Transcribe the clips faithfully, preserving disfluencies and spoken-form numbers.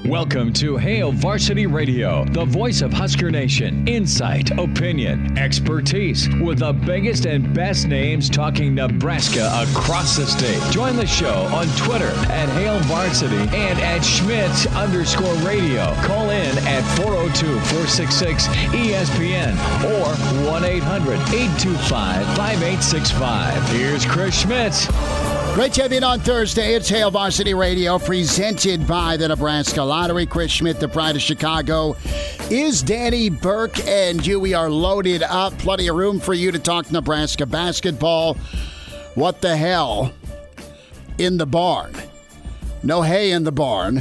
Welcome to Hail Varsity Radio, the voice of Husker Nation. Insight, opinion, expertise, with the biggest and best names talking Nebraska across the state. Join the show on Twitter at Hail Varsity and at Schmidt underscore radio. Call in at four oh two, four six six, E S P N or one eight hundred, eight two five, five eight six five. Here's Chris Schmidt. Great to have you on Thursday. It's Hail Varsity Radio, presented by the Nebraska Lottery. Chris Schmidt, the pride of Chicago, is Danny Burke, and you. We are loaded up. Plenty of room for you to talk Nebraska basketball. What the hell in the barn? No hay in the barn,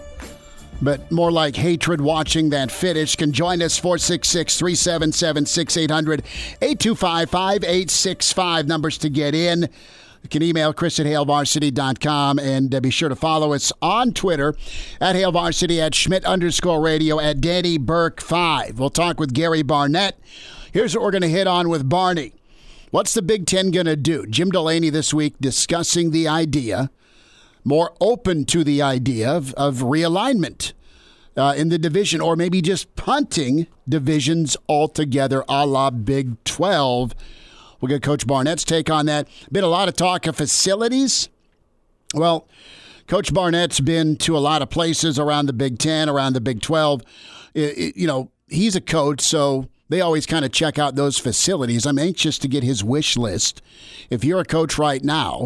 but more like hatred watching that finish. Can join us, four six six, three seven seven, six eight hundred, eight two five, five eight six five. Numbers to get in. You can email Chris at hail varsity dot com, and uh, be sure to follow us on Twitter at Hail Varsity, at Schmidt underscore radio, at Danny Burke five. We'll talk with Gary Barnett. Here's what we're going to hit on with Barney. What's the Big Ten going to do? Jim Delaney this week discussing the idea, more open to the idea of, of realignment uh, in the division, or maybe just punting divisions altogether, a la Big twelve. We'll get Coach Barnett's take on that. Been a lot of talk of facilities. Well, Coach Barnett's been to a lot of places around the Big Ten, around the Big twelve. It, it, you know, he's a coach, so they always kind of check out those facilities. I'm anxious to get his wish list. If you're a coach right now,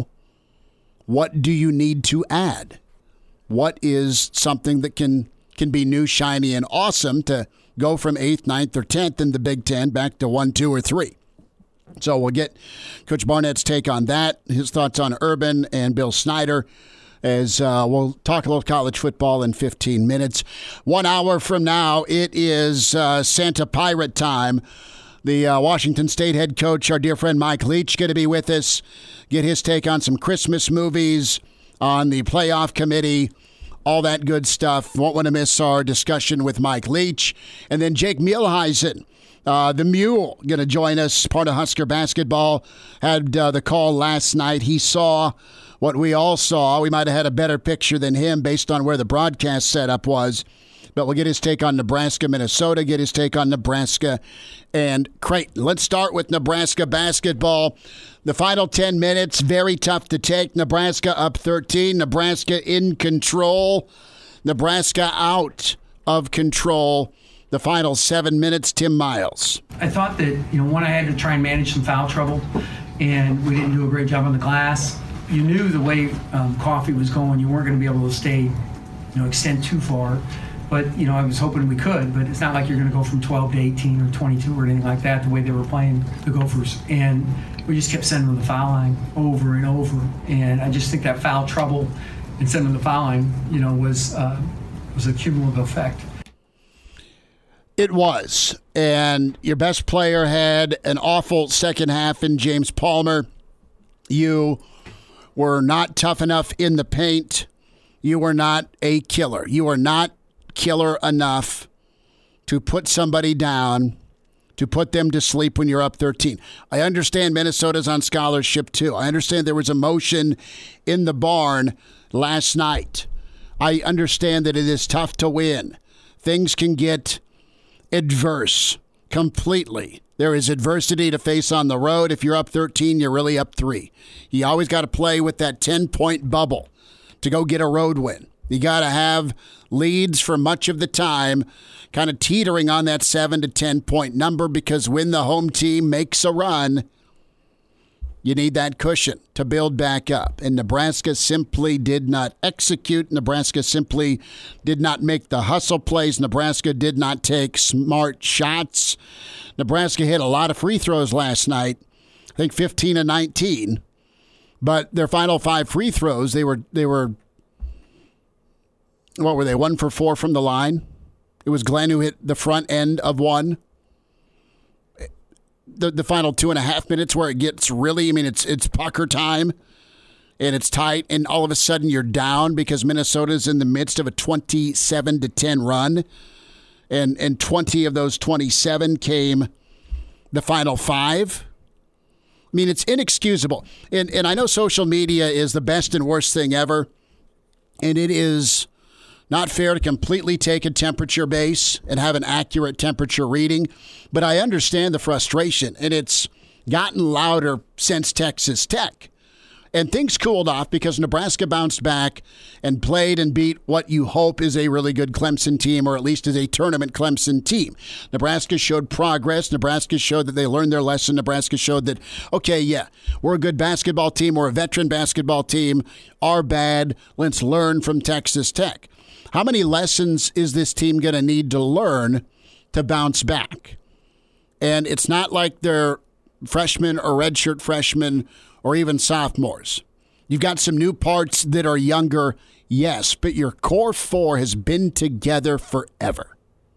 what do you need to add? What is something that can, can be new, shiny, and awesome to go from eighth, ninth, or tenth in the Big Ten back to one, two, or three? So we'll get Coach Barnett's take on that, his thoughts on Urban and Bill Snyder, as uh, we'll talk a little college football in fifteen minutes. One hour from now, it is uh, Santa Pirate time. The uh, Washington State head coach, our dear friend Mike Leach, going to be with us, get his take on some Christmas movies, on the playoff committee, all that good stuff. Won't want to miss our discussion with Mike Leach. And then Jake Mielheisen, Uh, the Mule, going to join us, part of Husker basketball, had uh, the call last night. He saw what we all saw. We might have had a better picture than him based on where the broadcast setup was. But we'll get his take on Nebraska, Minnesota, get his take on Nebraska and Creighton. Let's start with Nebraska basketball. The final ten minutes, very tough to take. Nebraska up thirteen. Nebraska in control. Nebraska out of control. The final seven minutes, Tim Miles. I thought that, you know, one, I had to try and manage some foul trouble, and we didn't do a great job on the glass. You knew the way um, Coffee was going, you weren't going to be able to stay, you know, extend too far. But, you know, I was hoping we could, but it's not like you're going to go from twelve to eighteen or twenty-two or anything like that, the way they were playing the Gophers. And we just kept sending them the foul line over and over. And I just think that foul trouble and sending them the foul line, you know, was, uh, was a cumulative effect. It was, and your best player had an awful second half in James Palmer. You were not tough enough in the paint. You were not a killer. You were not killer enough to put somebody down, to put them to sleep when you're up thirteen. I understand Minnesota's on scholarship too. I understand there was emotion in the barn last night. I understand that it is tough to win. Things can get adverse completely. There is adversity to face on the road. If you're up thirteen, you're really up three. You always got to play with that ten-point bubble to go get a road win. You got to have leads for much of the time, kind of teetering on that seven to ten-point number, because when the home team makes a run, you need that cushion to build back up. And Nebraska simply did not execute. Nebraska simply did not make the hustle plays. Nebraska did not take smart shots. Nebraska hit a lot of free throws last night, I think fifteen and nineteen. But their final five free throws, they were, they were, what were they, one for four from the line? It was Glenn who hit the front end of one. The the final two and a half minutes where it gets really, I mean, it's it's pucker time, and it's tight, and all of a sudden you're down because Minnesota's in the midst of a twenty-seven to ten run, and and twenty of those twenty-seven came the final five. I mean, it's inexcusable. And and I know social media is the best and worst thing ever, and it is Not fair to completely take a temperature base and have an accurate temperature reading, but I understand the frustration, and it's gotten louder since Texas Tech. And things cooled off because Nebraska bounced back and played and beat what you hope is a really good Clemson team, or at least is a tournament Clemson team. Nebraska showed progress. Nebraska showed that they learned their lesson. Nebraska showed that, okay, yeah, we're a good basketball team. We're a veteran basketball team. Our bad. Let's learn from Texas Tech. How many lessons is this team going to need to learn to bounce back? And it's not like they're freshmen or redshirt freshmen or even sophomores. You've got some new parts that are younger, yes, but your core four has been together forever.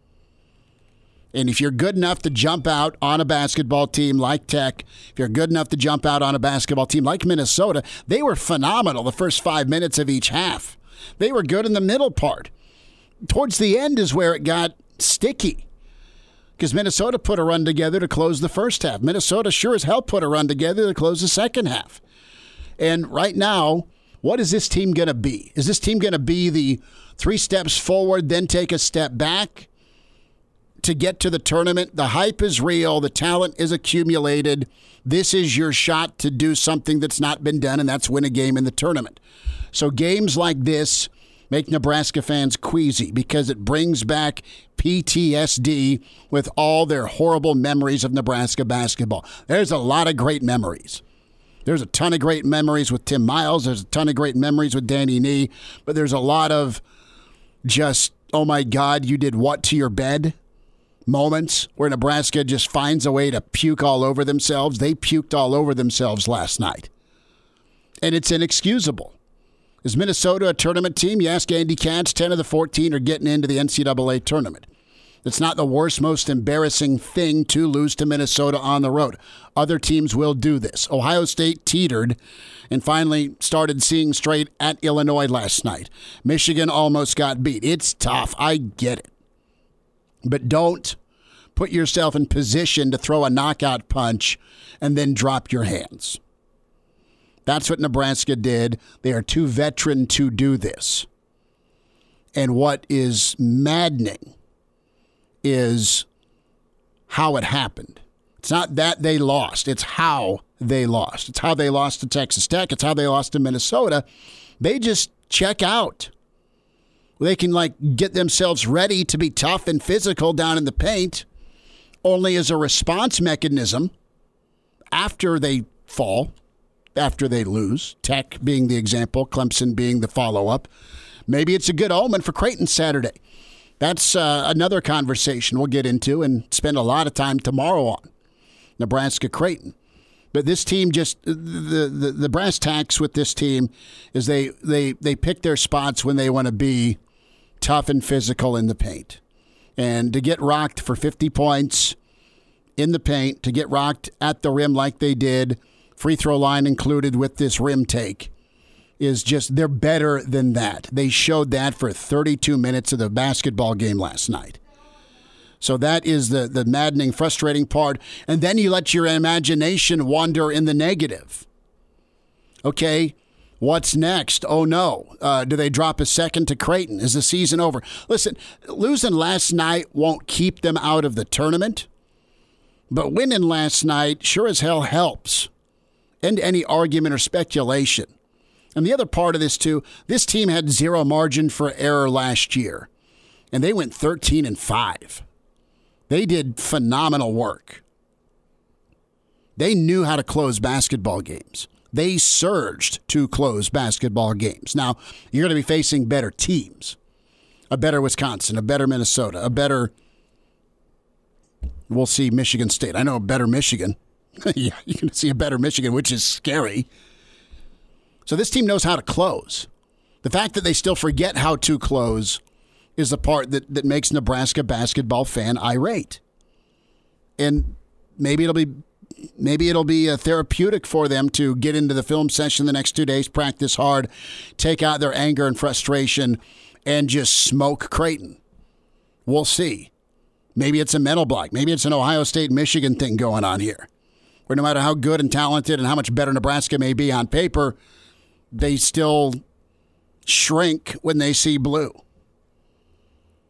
And if you're good enough to jump out on a basketball team like Tech, if you're good enough to jump out on a basketball team like Minnesota, they were phenomenal the first five minutes of each half. They were good in the middle part. Towards the end is where it got sticky, because Minnesota put a run together to close the first half. Minnesota sure as hell put a run together to close the second half. And right now, what is this team going to be? Is this team going to be the three steps forward, then take a step back to get to the tournament? The hype is real. The talent is accumulated. This is your shot to do something that's not been done, and that's win a game in the tournament. So games like this make Nebraska fans queasy because it brings back P T S D with all their horrible memories of Nebraska basketball. There's a lot of great memories. There's a ton of great memories with Tim Miles. There's a ton of great memories with Danny Nee. But there's a lot of just, oh my God, you did what to your bed moments where Nebraska just finds a way to puke all over themselves. They puked all over themselves last night. And it's inexcusable. Is Minnesota a tournament team? You ask Andy Katz, ten of the fourteen are getting into the N C double A tournament. It's not the worst, most embarrassing thing to lose to Minnesota on the road. Other teams will do this. Ohio State teetered and finally started seeing straight at Illinois last night. Michigan almost got beat. It's tough. I get it. But don't put yourself in position to throw a knockout punch and then drop your hands. That's what Nebraska did. They are too veteran to do this. And what is maddening is how it happened. It's not that they lost. It's how they lost. It's how they lost to Texas Tech. It's how they lost to Minnesota. They just check out. They can, like, get themselves ready to be tough and physical down in the paint, only as a response mechanism after they fall, after they lose. Tech being the example, Clemson being the follow-up. Maybe it's a good omen for Creighton Saturday. That's uh, another conversation we'll get into and spend a lot of time tomorrow on. Nebraska-Creighton. But this team just, the, the, the brass tacks with this team is they, they, they pick their spots when they want to be tough and physical in the paint. And to get rocked for fifty points in the paint, to get rocked at the rim like they did, free throw line included with this rim take, is just, they're better than that. They showed that for thirty-two minutes of the basketball game last night. So that is the, the maddening, frustrating part. And then you let your imagination wander in the negative. Okay, what's next? Oh, no. Uh, do they drop a second to Creighton? Is the season over? Listen, losing last night won't keep them out of the tournament. But winning last night sure as hell helps. End any argument or speculation. And the other part of this, too, this team had zero margin for error last year. And they went thirteen and five. They did phenomenal work. They knew how to close basketball games. They surged to close basketball games. Now, you're going to be facing better teams. A better Wisconsin, a better Minnesota, a better, we'll see, Michigan State. I know a better Michigan. Yeah, you're going to see a better Michigan, which is scary. So this team knows how to close. The fact that they still forget how to close is the part that, that makes Nebraska basketball fan irate. And maybe it'll be maybe it'll be a therapeutic for them to get into the film session the next two days, practice hard, take out their anger and frustration, and just smoke Creighton. We'll see. Maybe it's a mental block. Maybe it's an Ohio State-Michigan thing going on here, where no matter how good and talented and how much better Nebraska may be on paper, they still shrink when they see blue.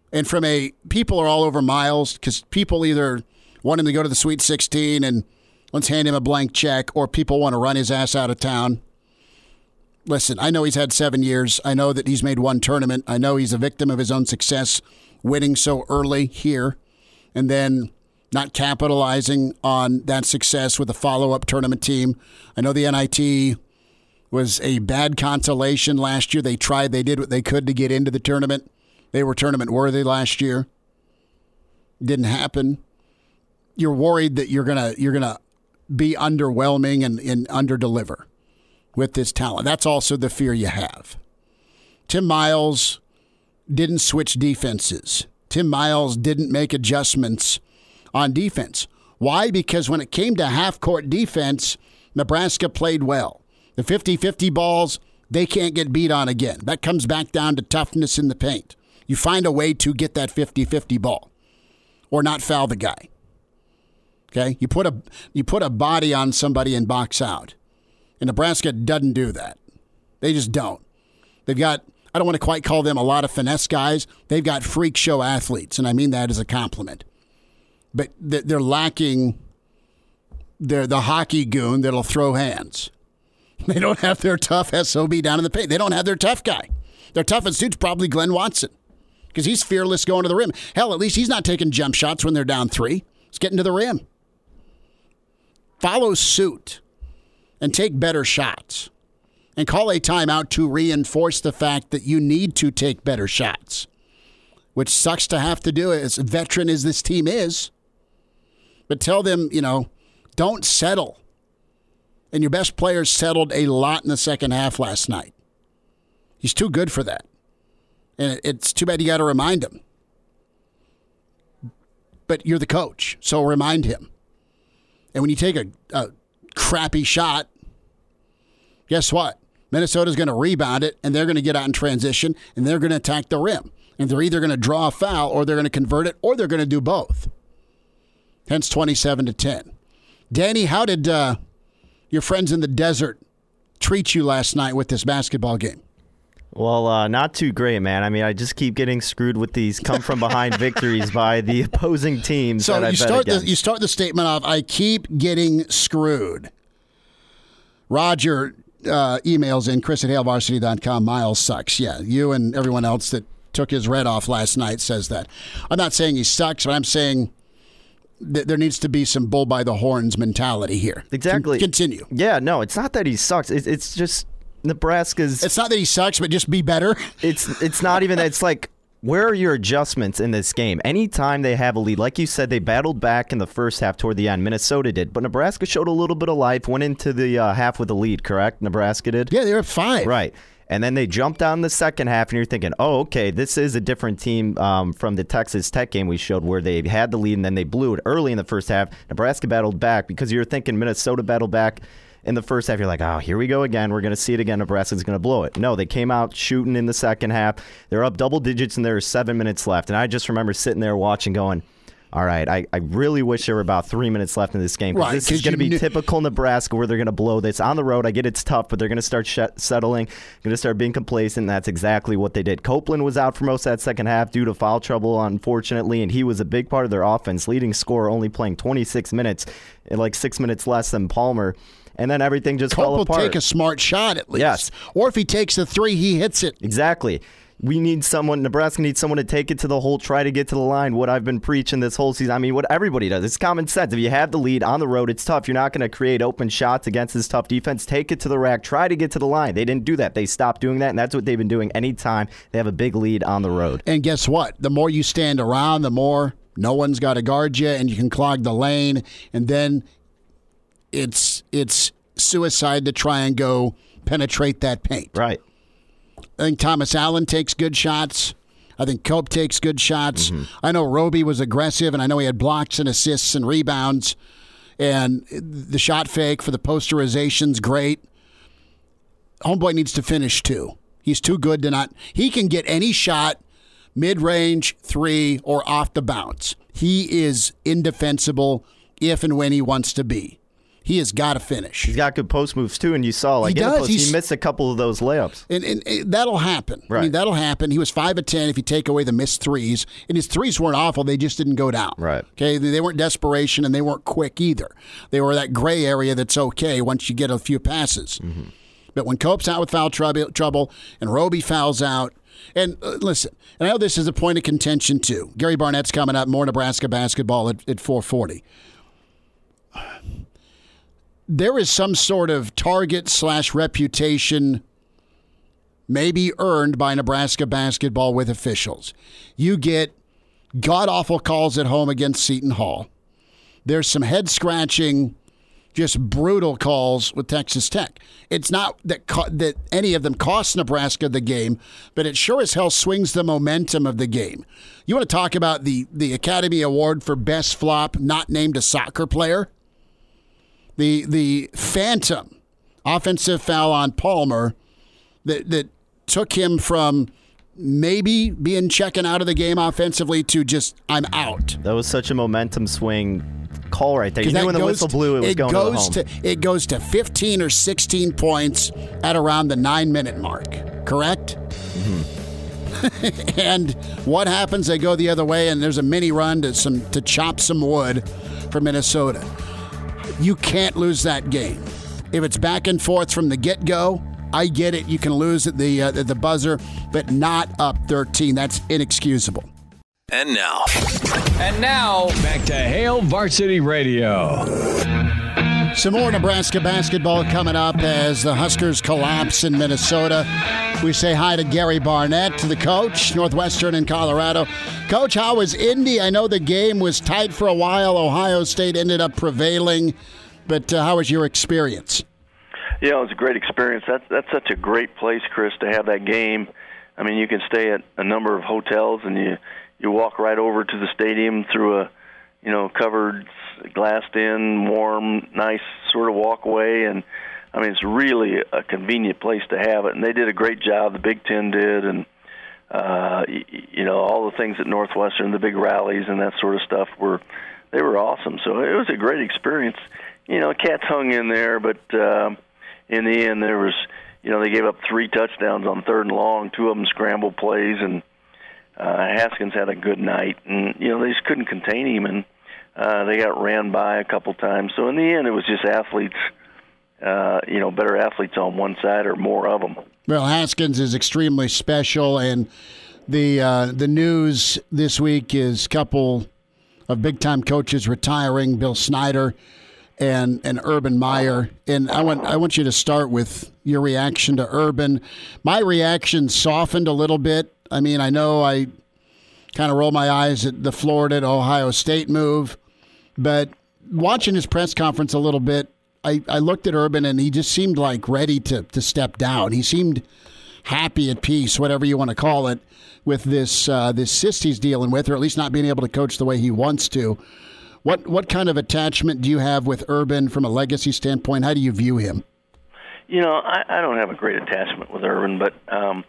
And from a, people are all over Miles because people either want him to go to the Sweet sixteen and let's hand him a blank check, or people want to run his ass out of town. Listen, I know he's had seven years. I know that he's made one tournament. I know he's a victim of his own success, winning so early here and then not capitalizing on that success with a follow-up tournament team. I know the N I T was a bad consolation last year. They tried, they did what they could to get into the tournament. They were tournament worthy last year. Didn't happen. You're worried that you're gonna you're gonna be underwhelming and, and underdeliver with this talent. That's also the fear you have. Tim Miles didn't switch defenses. Tim Miles didn't make adjustments on defense. Why? Because when it came to half-court defense, Nebraska played well. The fifty-fifty balls, they can't get beat on again. That comes back down to toughness in the paint. You find a way to get that fifty-fifty ball or not foul the guy. Okay? You put a you put a body on somebody and box out. And Nebraska doesn't do that. They just don't. They've got, I don't want to quite call them a lot of finesse guys. They've got freak show athletes, and I mean that as a compliment. But they're lacking they're the hockey goon that'll throw hands. They don't have their tough S O B down in the paint. They don't have their tough guy. Their toughest dude's probably Glenn Watson because he's fearless going to the rim. Hell, at least he's not taking jump shots when they're down three. He's getting to the rim. Follow suit and take better shots and call a timeout to reinforce the fact that you need to take better shots, which sucks to have to do it as veteran as this team is. But tell them, you know, don't settle. And your best player settled a lot in the second half last night. He's too good for that. And it's too bad you got to remind him. But you're the coach, so remind him. And when you take a, a crappy shot, guess what? Minnesota's going to rebound it, and they're going to get out in transition, and they're going to attack the rim. And they're either going to draw a foul, or they're going to convert it, or they're going to do both. Hence twenty-seven to ten. Danny, how did uh, your friends in the desert treat you last night with this basketball game? Well, uh, not too great, man. I mean, I just keep getting screwed with these come-from-behind victories by the opposing teams. So that I you bet start the, against. you start the statement off, I keep getting screwed. Roger uh, emails in, Chris at hail varsity dot com, Miles sucks. Yeah, you and everyone else that took his red off last night says that. I'm not saying he sucks, but I'm saying that there needs to be some bull by the horns mentality here. Exactly. Con- continue. Yeah, no, it's not that he sucks. It, it's just Nebraska's. It's not that he sucks, but just be better. It's it's not even that. It's like, where are your adjustments in this game? Anytime they have a lead, like you said, they battled back in the first half toward the end. Minnesota did, but Nebraska showed a little bit of life, went into the uh, half with a lead, correct? Nebraska did? Yeah, they were at five. Right. And then they jumped down the second half, and you're thinking, oh, okay, this is a different team um, from the Texas Tech game we showed where they had the lead, and then they blew it early in the first half. Nebraska battled back because you're thinking Minnesota battled back in the first half. You're like, oh, here we go again. We're going to see it again. Nebraska's going to blow it. No, they came out shooting in the second half. They're up double digits, and there are seven minutes left. And I just remember sitting there watching going, all right, I, I really wish there were about three minutes left in this game. Because right, this is going to be knew- typical Nebraska where they're going to blow this. On the road, I get it's tough, but they're going to start sh- settling, going to start being complacent, and that's exactly what they did. Copeland was out for most of that second half due to foul trouble, unfortunately, and he was a big part of their offense, leading scorer only playing twenty-six minutes, and like six minutes less than Palmer. And then everything just Cope fell will apart. take a smart shot at least. Yes. Or if he takes the three, he hits it. Exactly. We need someone, Nebraska needs someone to take it to the hole, try to get to the line. What I've been preaching this whole season, I mean, what everybody does. It's common sense. If you have the lead on the road, it's tough. You're not going to create open shots against this tough defense. Take it to the rack. Try to get to the line. They didn't do that. They stopped doing that, and that's what they've been doing anytime they have a big lead on the road. And guess what? The more you stand around, the more no one's got to guard you, and you can clog the lane, and then it's it's suicide to try and go penetrate that paint. Right. I think Thomas Allen takes good shots. I think Cope takes good shots. Mm-hmm. I know Roby was aggressive, and I know he had blocks and assists and rebounds. And the shot fake for the posterization's great. Homeboy needs to finish, too. He's too good to not. He can get any shot, mid-range, three, or off the bounce. He is indefensible if and when he wants to be. He has got to finish. He's got good post moves, too, and you saw, like, he in does. the post, He's, he missed a couple of those layups. And, and, and that'll happen. Right. I mean, that'll happen. He was five of ten if you take away the missed threes. And his threes weren't awful. They just didn't go down. Right. Okay, they weren't desperation, and they weren't quick either. They were that gray area that's okay once you get a few passes. Mm-hmm. But when Cope's out with foul trouble, trouble and Roby fouls out, and uh, listen, and I know this is a point of contention, too. Gary Barnett's coming up, more Nebraska basketball at, at four forty. There is some sort of target slash reputation maybe earned by Nebraska basketball with officials. You get god-awful calls at home against Seton Hall. There's some head-scratching, just brutal calls with Texas Tech. It's not that co- that any of them cost Nebraska the game, but it sure as hell swings the momentum of the game. You want to talk about the, the Academy Award for Best Flop not named a soccer player? The the phantom offensive foul on Palmer that that took him from maybe being checking out of the game offensively to just I'm out. That was such a momentum swing call right there. You knew when the whistle to, blew it was it going goes to the home. To, it goes to fifteen or sixteen points at around the nine-minute mark, correct? Mm-hmm. And what happens? They go the other way, and there's a mini run to some to chop some wood for Minnesota. You can't lose that game. If it's back and forth from the get-go, I get it. You can lose at the uh, at the buzzer, but not up thirteen. That's inexcusable. And now. And now, back to Hail Varsity Radio. Some more Nebraska basketball coming up as the Huskers collapse in Minnesota. We say hi to Gary Barnett, the coach, Northwestern in Colorado. Coach, how was Indy? I know the game was tight for a while. Ohio State ended up prevailing, but uh, how was your experience? Yeah, it was a great experience. That's that's such a great place, Chris, to have that game. I mean, you can stay at a number of hotels, and you you walk right over to the stadium through a, you know, covered, glassed-in, warm, nice sort of walkway, and I mean, it's really a convenient place to have it. And they did a great job. The Big Ten did, and uh, you, you know, all the things at Northwestern, the big rallies and that sort of stuff were they were awesome. So it was a great experience. You know, Cats hung in there, but uh, in the end, there was, you know, they gave up three touchdowns on third and long, two of them scramble plays, and uh, Haskins had a good night. And, you know, they just couldn't contain him, and uh, they got ran by a couple times. So in the end, it was just athletes, uh, you know, better athletes on one side or more of them. Well, Haskins is extremely special, and the uh, the news this week is a couple of big-time coaches retiring, Bill Snyder and and Urban Meyer. And I want I want you to start with your reaction to Urban. My reaction softened a little bit. I mean, I know I kind of roll my eyes at the Florida to Ohio State move, but watching his press conference a little bit, I, I looked at Urban and he just seemed like ready to, to step down. He seemed happy, at peace, whatever you want to call it, with this uh, this cyst he's dealing with, or at least not being able to coach the way he wants to. What what kind of attachment do you have with Urban from a legacy standpoint? How do you view him? You know, I, I don't have a great attachment with Urban, but um,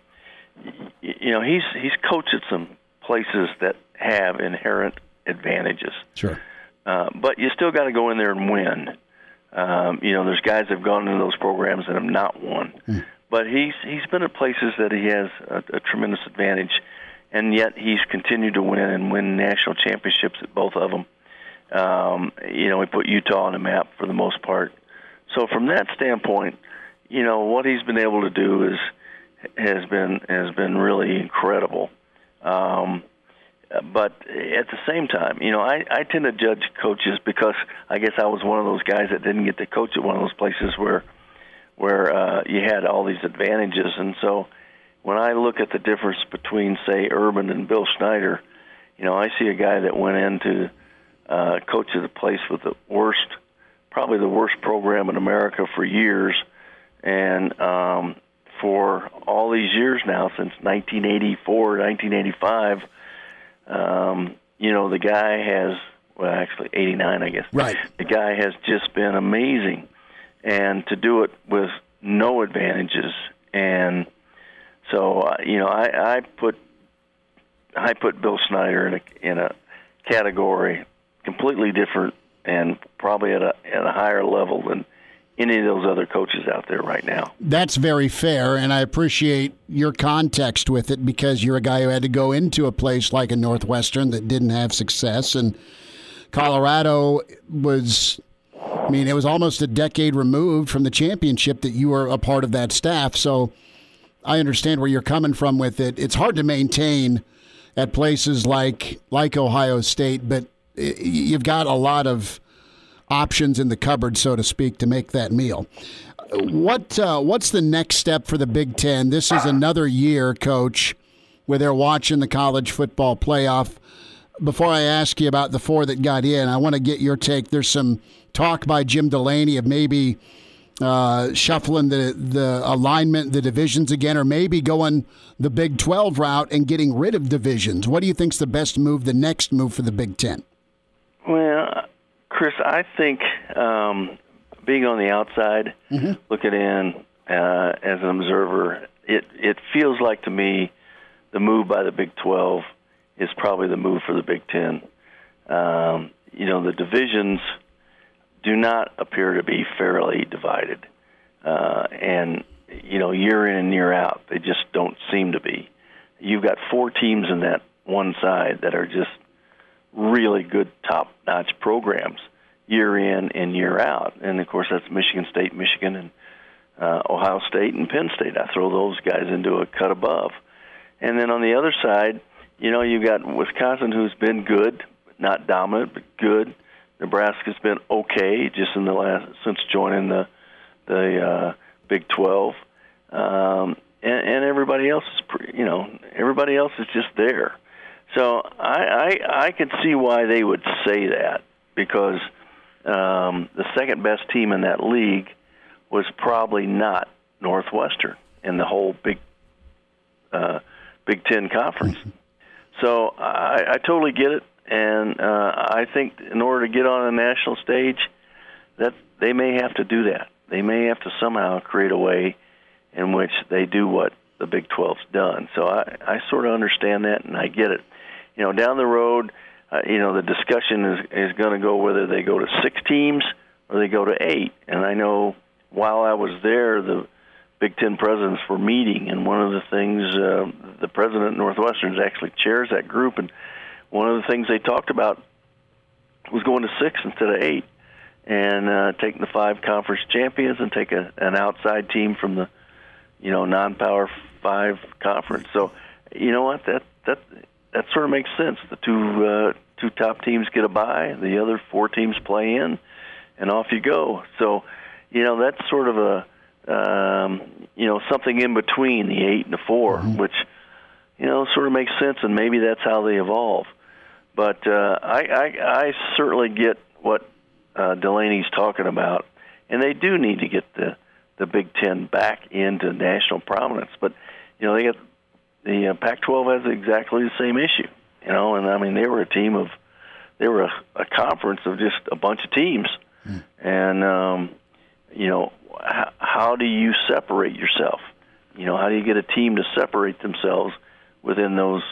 you know, he's he's coached at some places that have inherent advantages. Sure. Uh, but you still got to go in there and win. Um, you know, there's guys that have gone into those programs that have not won. Mm. But he's he's been at places that he has a, a tremendous advantage, and yet he's continued to win and win national championships at both of them. Um, you know, he put Utah on the map for the most part. So from that standpoint, you know, what he's been able to do is has been has been really incredible. Um, but at the same time, you know, I, I tend to judge coaches because I guess I was one of those guys that didn't get to coach at one of those places where where uh, you had all these advantages. And so when I look at the difference between, say, Urban and Bill Snyder, you know, I see a guy that went into uh, coach at a place with the worst, probably the worst program in America for years. And um, for all these years now, since nineteen eighty-four, nineteen eighty-five, um, you know, the guy has, well, actually eighty-nine, I guess. Right. The guy has just been amazing. And to do it with no advantages. And so, uh, you know, I, I put I put Bill Snyder in a, in a category completely different and probably at a at a higher level than any of those other coaches out there right now. That's very fair, and I appreciate your context with it because you're a guy who had to go into a place like a Northwestern that didn't have success, and Colorado was, I mean, it was almost a decade removed from the championship that you were a part of that staff, so I understand where you're coming from with it. It's hard to maintain at places like like Ohio State, but you've got a lot of options in the cupboard, so to speak, to make that meal. What uh, what's the next step for the Big Ten? This is another year, Coach, where they're watching the college football playoff. Before I ask you about the four that got in, I want to get your take. There's some talk by Jim Delaney of maybe uh, shuffling the, the alignment, the divisions again, or maybe going the Big twelve route and getting rid of divisions. What do you think's the best move, the next move for the Big Ten? Well, Chris, I think um, being on the outside, mm-hmm. looking in uh, as an observer, it, it feels like to me the move by the Big twelve is probably the move for the Big Ten. Um, you know, the divisions do not appear to be fairly divided. Uh, and, you know, year in and year out, they just don't seem to be. You've got four teams in that one side that are just really good top-notch programs year in and year out. And, of course, that's Michigan State, Michigan, and uh, Ohio State and Penn State. I throw those guys into a cut above. And then on the other side, you know, you've got Wisconsin, who's been good, not dominant, but good. Nebraska's been okay just in the last since joining the the uh, Big twelve, um, and, and everybody else is, pre, you know, everybody else is just there. So I, I I could see why they would say that, because um, the second best team in that league was probably not Northwestern in the whole Big uh, Big Ten conference. So I, I totally get it, and uh, I think in order to get on a national stage, that they may have to do that. They may have to somehow create a way in which they do what the Big twelve's done. So I, I sort of understand that, and I get it. You know, down the road, uh, you know, the discussion is, is going to go whether they go to six teams or they go to eight. And I know while I was there, the Big Ten presidents were meeting, and one of the things, uh, the president of Northwestern actually chairs that group, and one of the things they talked about was going to six instead of eight, and uh, taking the five conference champions and take a, an outside team from the, you know, non-power five conference. So, you know what, that that that sort of makes sense. The two uh, two top teams get a bye, the other four teams play in, and off you go. So, you know, that's sort of a Um, you know, something in between the eight and the four, mm-hmm. which, you know, sort of makes sense, and maybe that's how they evolve. But uh, I, I, I certainly get what uh, Delaney's talking about, and they do need to get the, the Big Ten back into national prominence. But, you know, they got the uh, Pac twelve has exactly the same issue, you know, and I mean, they were a team of, they were a, a conference of just a bunch of teams, mm. and, um, you know, how, how do you separate yourself? You know, how do you get a team to separate themselves within those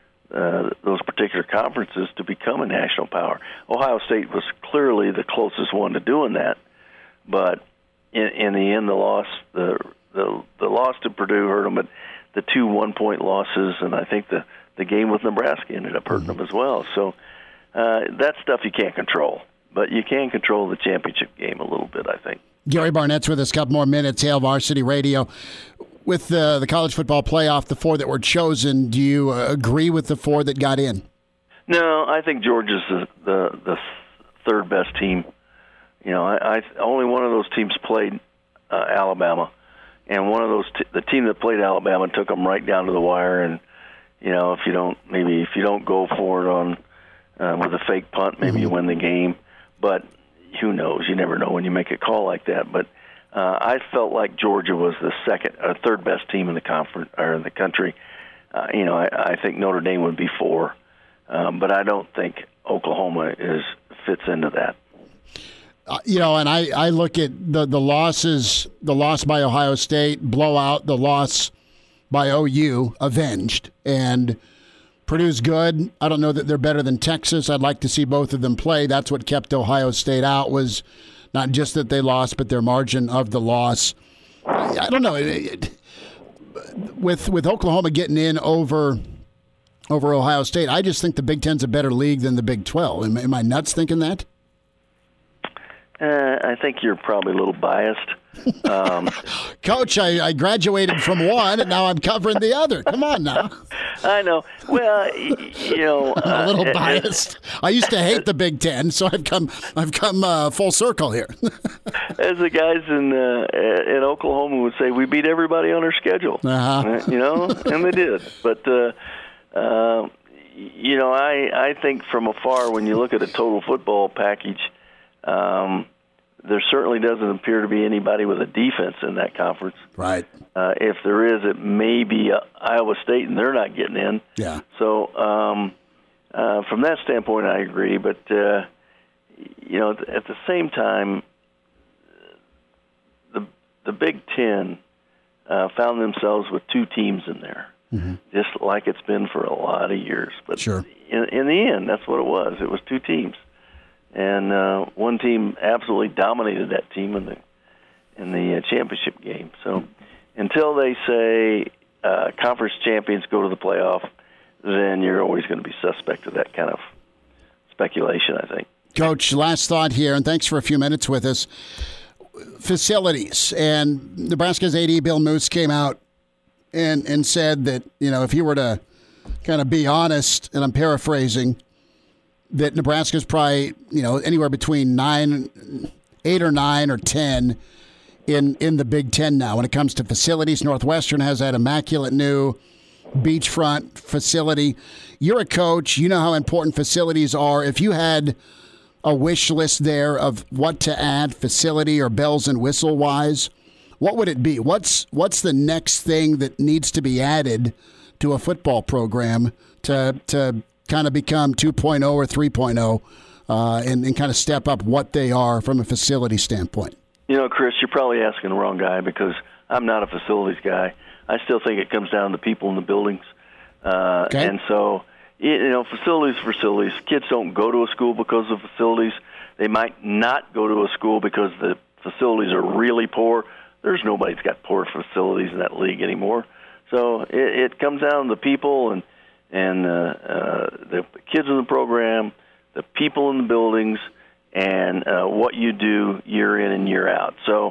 uh, those particular conferences to become a national power? Ohio State was clearly the closest one to doing that, but in, in the end, the loss the, the the loss to Purdue hurt them. But the two one-point losses, and I think the the game with Nebraska ended up hurting mm-hmm. them as well. So uh, that stuff you can't control, but you can control the championship game a little bit, I think. Gary Barnett's with us, a couple more minutes, Hail Varsity Radio. With uh, the college football playoff, the four that were chosen, do you uh, agree with the four that got in? No, I think Georgia's the the, the third best team. You know, I, I only one of those teams played uh, Alabama, and one of those t- the team that played Alabama took them right down to the wire. And you know, if you don't maybe if you don't go for it on uh, with a fake punt, maybe mm-hmm. you win the game, but who knows? You never know when you make a call like that. But uh, I felt like Georgia was the second or third best team in the conference or in the country. Uh, you know, I, I think Notre Dame would be four, um, but I don't think Oklahoma is fits into that. Uh, you know, and I, I look at the the losses, the loss by Ohio State, blowout, the loss by O U, avenged, and Purdue's good. I don't know that they're better than Texas. I'd like to see both of them play. That's what kept Ohio State out, was not just that they lost, but their margin of the loss. I, I don't know. It, it, with with Oklahoma getting in over over Ohio State, I just think the Big Ten's a better league than the Big twelve. Am, am I nuts thinking that? Uh, I think you're probably a little biased. Um, Coach, I, I graduated from one, and now I'm covering the other. Come on now. I know. Well, you know, I'm a little uh, biased. I used to hate the Big Ten, so I've come I've come uh, full circle here. As the guys in uh, in Oklahoma would say, we beat everybody on our schedule. Uh-huh. You know, and they did. But uh, uh, you know, I I think from afar, when you look at a total football package, um, there certainly doesn't appear to be anybody with a defense in that conference. Right. Uh, if there is, it may be uh, Iowa State, and they're not getting in. Yeah. So um, uh, from that standpoint, I agree. But, uh, you know, at the same time, the the Big Ten uh, found themselves with two teams in there, mm-hmm. just like it's been for a lot of years. But sure. in, in the end, that's what it was. It was two teams. And uh, one team absolutely dominated that team in the in the uh, championship game. So until they say uh, conference champions go to the playoff, then you're always going to be suspect of that kind of speculation, I think. Coach, last thought here, and thanks for a few minutes with us. Facilities. And Nebraska's A D, Bill Moose, came out and, and said that, you know, if you were to kind of be honest, and I'm paraphrasing, that Nebraska's probably, you know, anywhere between nine, eight or nine or ten in in the Big Ten now. When it comes to facilities, Northwestern has that immaculate new beachfront facility. You're a coach. You know how important facilities are. If you had a wish list there of what to add, facility or bells and whistle wise, what would it be? What's what's the next thing that needs to be added to a football program to to kind of become two point oh or three point oh uh, and, and kind of step up what they are from a facility standpoint? You know, Chris, you're probably asking the wrong guy, because I'm not a facilities guy. I still think it comes down to people in the buildings. Uh, okay. And so, you know, facilities, facilities. Kids don't go to a school because of facilities. They might not go to a school because the facilities are really poor. There's nobody that's got poor facilities in that league anymore. So it, it comes down to the people and and uh, uh, the kids in the program, the people in the buildings, and uh, what you do year in and year out. So,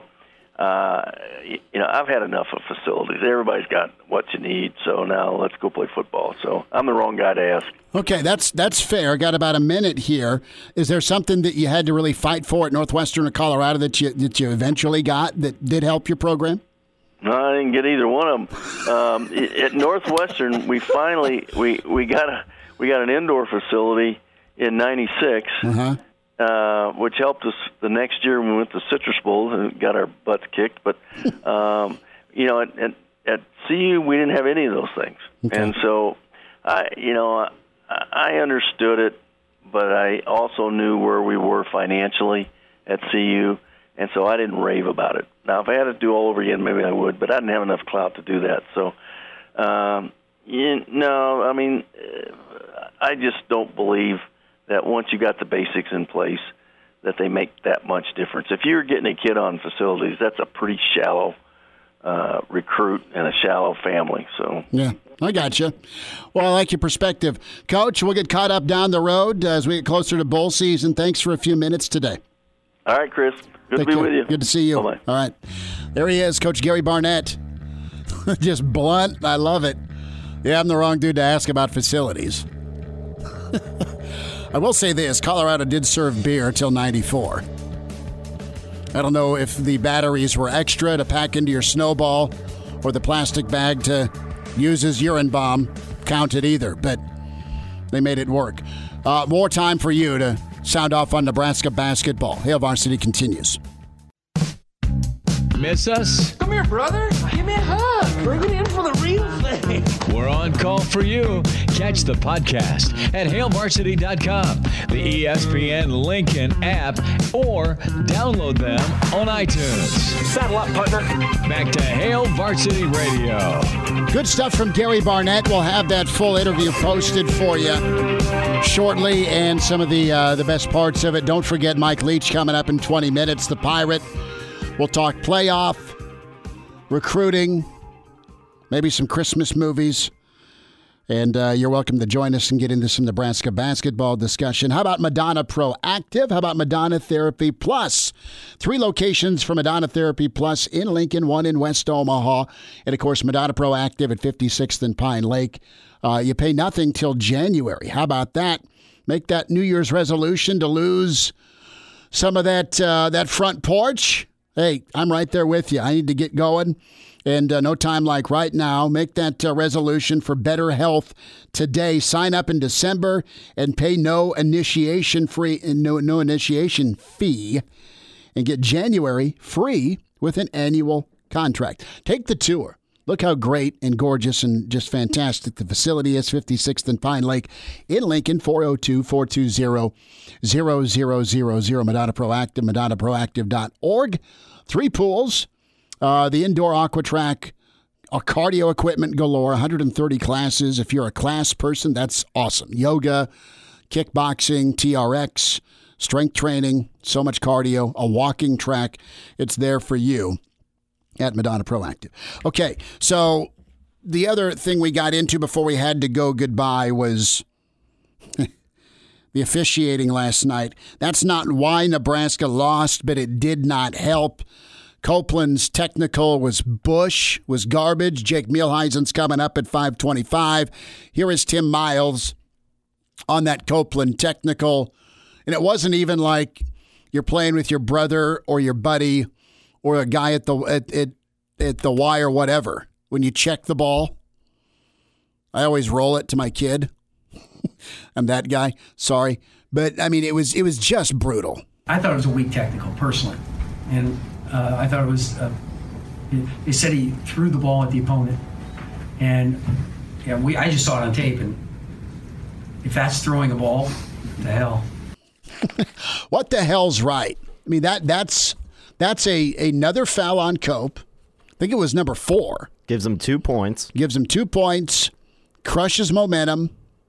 uh, you know, I've had enough of facilities. Everybody's got what you need, so now let's go play football. So I'm the wrong guy to ask. Okay, that's that's fair. Got about a minute here. Is there something that you had to really fight for at Northwestern or Colorado that you that you eventually got that did help your program? No, I didn't get either one of them. Um, at Northwestern, we finally we, we got a we got an indoor facility in ninety-six, uh-huh. uh, which helped us the next year when we went to Citrus Bowl and got our butts kicked. But um, you know, at, at, at C U, we didn't have any of those things, okay. And so I, you know, I, I understood it, but I also knew where we were financially at C U. And so I didn't rave about it. Now, if I had to do all over again, maybe I would, but I didn't have enough clout to do that. So, um, you, no, I mean, I just don't believe that once you got the basics in place that they make that much difference. If you're getting a kid on facilities, that's a pretty shallow uh, recruit and a shallow family. So yeah, I got you. Well, I like your perspective. Coach, we'll get caught up down the road as we get closer to bowl season. Thanks for a few minutes today. All right, Chris. Good Take to be care. with you. Good to see you. Bye-bye. All right. There he is, Coach Gary Barnett. Just blunt. I love it. Yeah, I'm the wrong dude to ask about facilities. I will say this. Colorado did serve beer till ninety-four. I don't know if the batteries were extra to pack into your snowball or the plastic bag to use as urine bomb counted either, but they made it work. Uh, more time for you to sound off on Nebraska basketball. Hail Varsity continues. Miss us? Come here, brother. Give me a hug. Bring it in for the real thing. We're on call for you. Catch the podcast at hail varsity dot com, the E S P N Lincoln app, or download them on iTunes. Saddle up, partner. Back to Hail Varsity Radio. Good stuff from Gary Barnett. We'll have that full interview posted for you shortly, and some of the uh, the best parts of it. Don't forget Mike Leach coming up in twenty minutes, the Pirate. We'll talk playoff, recruiting, maybe some Christmas movies. And uh, you're welcome to join us and get into some Nebraska basketball discussion. How about Madonna Proactive? How about Madonna Therapy Plus? Three locations for Madonna Therapy Plus in Lincoln, one in West Omaha. And, of course, Madonna Proactive at fifty-sixth and Pine Lake. Uh, you pay nothing till January. How about that? Make that New Year's resolution to lose some of that uh, that front porch. Hey, I'm right there with you. I need to get going. And uh, no time like right now. Make that uh, resolution for better health today. Sign up in December and pay no initiation free no no initiation fee, and get January free with an annual contract. Take the tour. Look how great and gorgeous and just fantastic the facility is. fifty-sixth and Pine Lake in Lincoln. four oh two, four two zero, zero zero zero zero. Madonna Proactive, madonna proactive dot org. Three pools. Uh, the indoor aqua track, a cardio equipment galore, one hundred thirty classes. If you're a class person, that's awesome. Yoga, kickboxing, T R X, strength training, so much cardio, a walking track. It's there for you at Madonna Proactive. Okay, so the other thing we got into before we had to go goodbye was the officiating last night. That's not why Nebraska lost, but it did not help. Copeland's technical was Bush, was garbage. Jake Mielheisen's coming up at five twenty-five. Here is Tim Miles on that Copeland technical. And it wasn't even like you're playing with your brother or your buddy or a guy at the at, at, at the Y or whatever. When you check the ball, I always roll it to my kid. I'm that guy. Sorry. But, I mean, it was it was just brutal. I thought it was a weak technical, personally. And uh, I thought it was, uh, they said he threw the ball at the opponent. And yeah, we I just saw it on tape. And if that's throwing a ball, what the hell? What the hell's right? I mean, that that's that's a another foul on Cope. I think it was number four. Gives him two points. Gives him two points. Crushes momentum.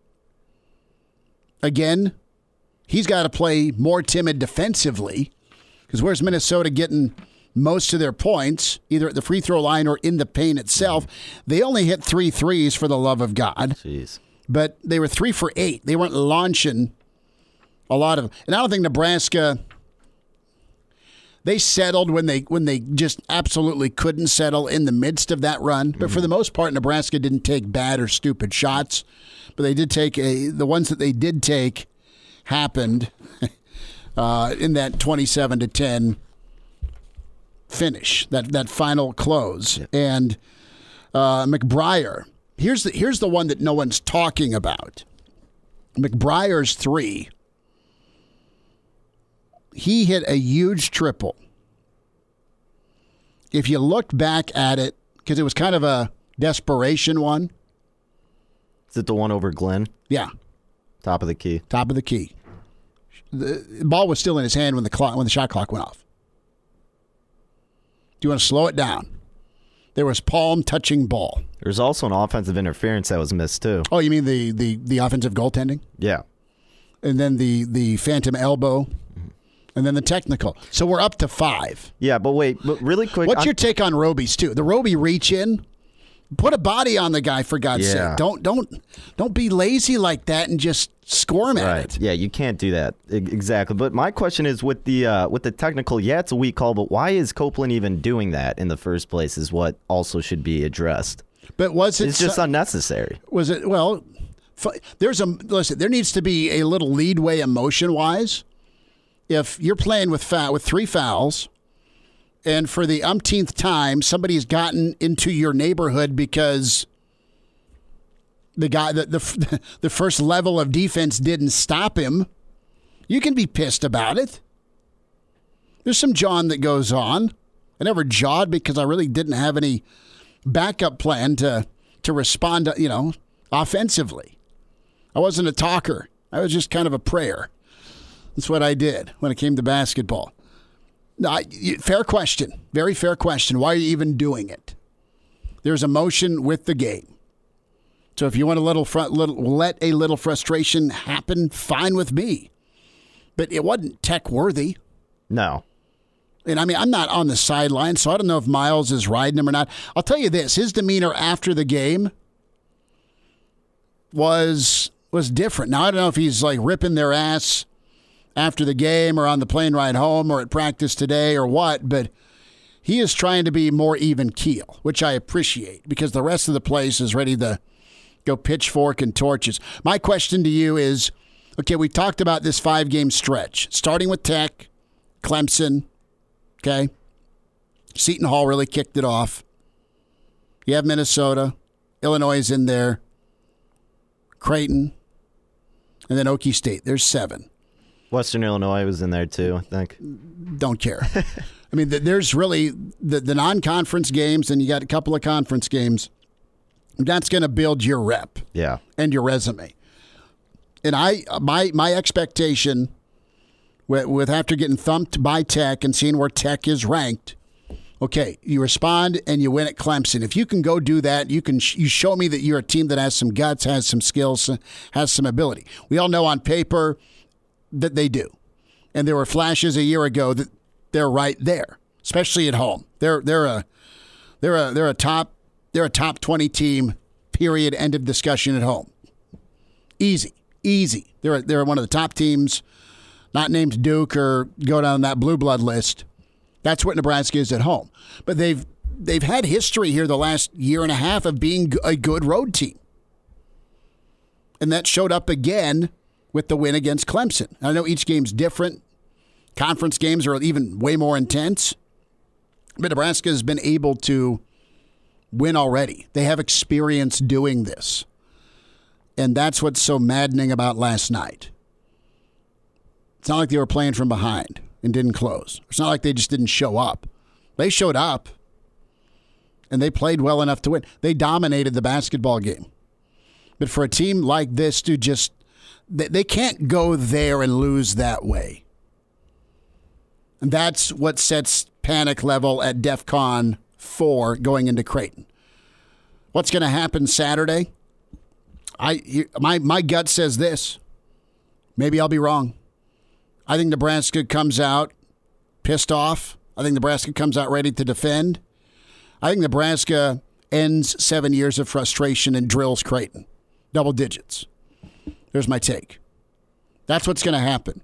Again, he's got to play more timid defensively, because where's Minnesota getting most of their points, either at the free throw line or in the paint itself? They only hit three threes, for the love of God. Jeez. But they were three for eight. They weren't launching a lot of them. And I don't think Nebraska, they settled when they when they just absolutely couldn't settle in the midst of that run. But for the most part, Nebraska didn't take bad or stupid shots. But they did take a the ones that they did take happened uh, in that twenty-seven to ten finish, that that final close. Yeah. And uh, McBriar, here's the here's the one that no one's talking about. McBriar's three. He hit a huge triple. If you looked back at it, because it was kind of a desperation one. Is it the one over Glenn? Yeah. Top of the key. Top of the key. The ball was still in his hand when the clock, when the shot clock went off. Do you want to slow it down? There was palm touching ball. There's also an offensive interference that was missed too. Oh, you mean the the, the offensive goaltending? Yeah. And then the, the phantom elbow. And then the technical. So we're up to five. Yeah, but wait, but really quick. What's I'm, your take on Roby's too? The Roby reach in? Put a body on the guy, for God's yeah. sake. Don't don't don't be lazy like that and just squirm at right. it. Yeah, you can't do that. Exactly. But my question is with the uh, with the technical, yeah, it's a weak call, but why is Copeland even doing that in the first place is what also should be addressed. But was it It's just so, unnecessary. Was it well, there's a listen, there needs to be a little leadway emotion-wise. If you're playing with foul, with three fouls, and for the umpteenth time, somebody's gotten into your neighborhood because the guy, the, the the first level of defense didn't stop him, you can be pissed about it. There's some John that goes on. I never jawed because I really didn't have any backup plan to to respond, to, you know, offensively. I wasn't a talker. I was just kind of a prayer. That's what I did when it came to basketball. No, I, fair question. Very fair question. Why are you even doing it? There's emotion with the game. So if you want a little, fr- little let a little frustration happen, fine with me. But it wasn't tech worthy. No. And I mean, I'm not on the sideline, so I don't know if Miles is riding him or not. I'll tell you this, his demeanor after the game was was different. Now, I don't know if he's like ripping their ass after the game or on the plane ride home or at practice today or what, but he is trying to be more even keel, which I appreciate because the rest of the place is ready to go pitchfork and torches. My question to you is, okay, we talked about this five-game stretch, starting with Tech, Clemson, okay? Seton Hall really kicked it off. You have Minnesota. Illinois is in there. Creighton. And then Okie State. There's seven. Western Illinois was in there too, I think. Don't care. I mean, there's really the, the non-conference games, and you got a couple of conference games. That's going to build your rep. Yeah. And your resume. And I, my my expectation with, with after getting thumped by Tech and seeing where Tech is ranked, okay, you respond and you win at Clemson. If you can go do that, you can you show me that you're a team that has some guts, has some skills, has some ability. We all know on paper that they do. And there were flashes a year ago that they're right there, especially at home. They're they're a they're a they're a top they're a top twenty team. Period. End of discussion at home. Easy, easy. They're they're one of the top teams, not named Duke or go down that blue blood list. That's what Nebraska is at home. But they've they've had history here the last year and a half of being a good road team, and that showed up again with the win against Clemson. I know each game's different. Conference games are even way more intense. But Nebraska has been able to win already. They have experience doing this. And that's what's so maddening about last night. It's not like they were playing from behind and didn't close. It's not like they just didn't show up. They showed up, and they played well enough to win. They dominated the basketball game. But for a team like this to just they can't go there and lose that way. And that's what sets panic level at DEFCON four going into Creighton. What's going to happen Saturday? I my my gut says this. Maybe I'll be wrong. I think Nebraska comes out pissed off. I think Nebraska comes out ready to defend. I think Nebraska ends seven years of frustration and drills Creighton. Double digits. There's my take. That's what's going to happen.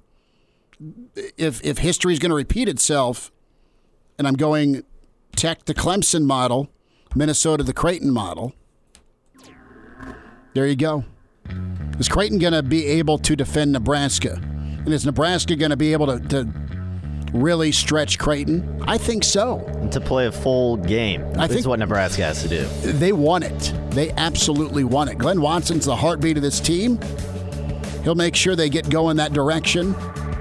If if history is going to repeat itself, and I'm going Tech the Clemson model, Minnesota the Creighton model, there you go. Is Creighton going to be able to defend Nebraska? And is Nebraska going to be able to, to really stretch Creighton? I think so. And to play a full game. I This think is what Nebraska has to do. They want it. They absolutely want it. Glenn Watson's the heartbeat of this team. He'll make sure they get going that direction.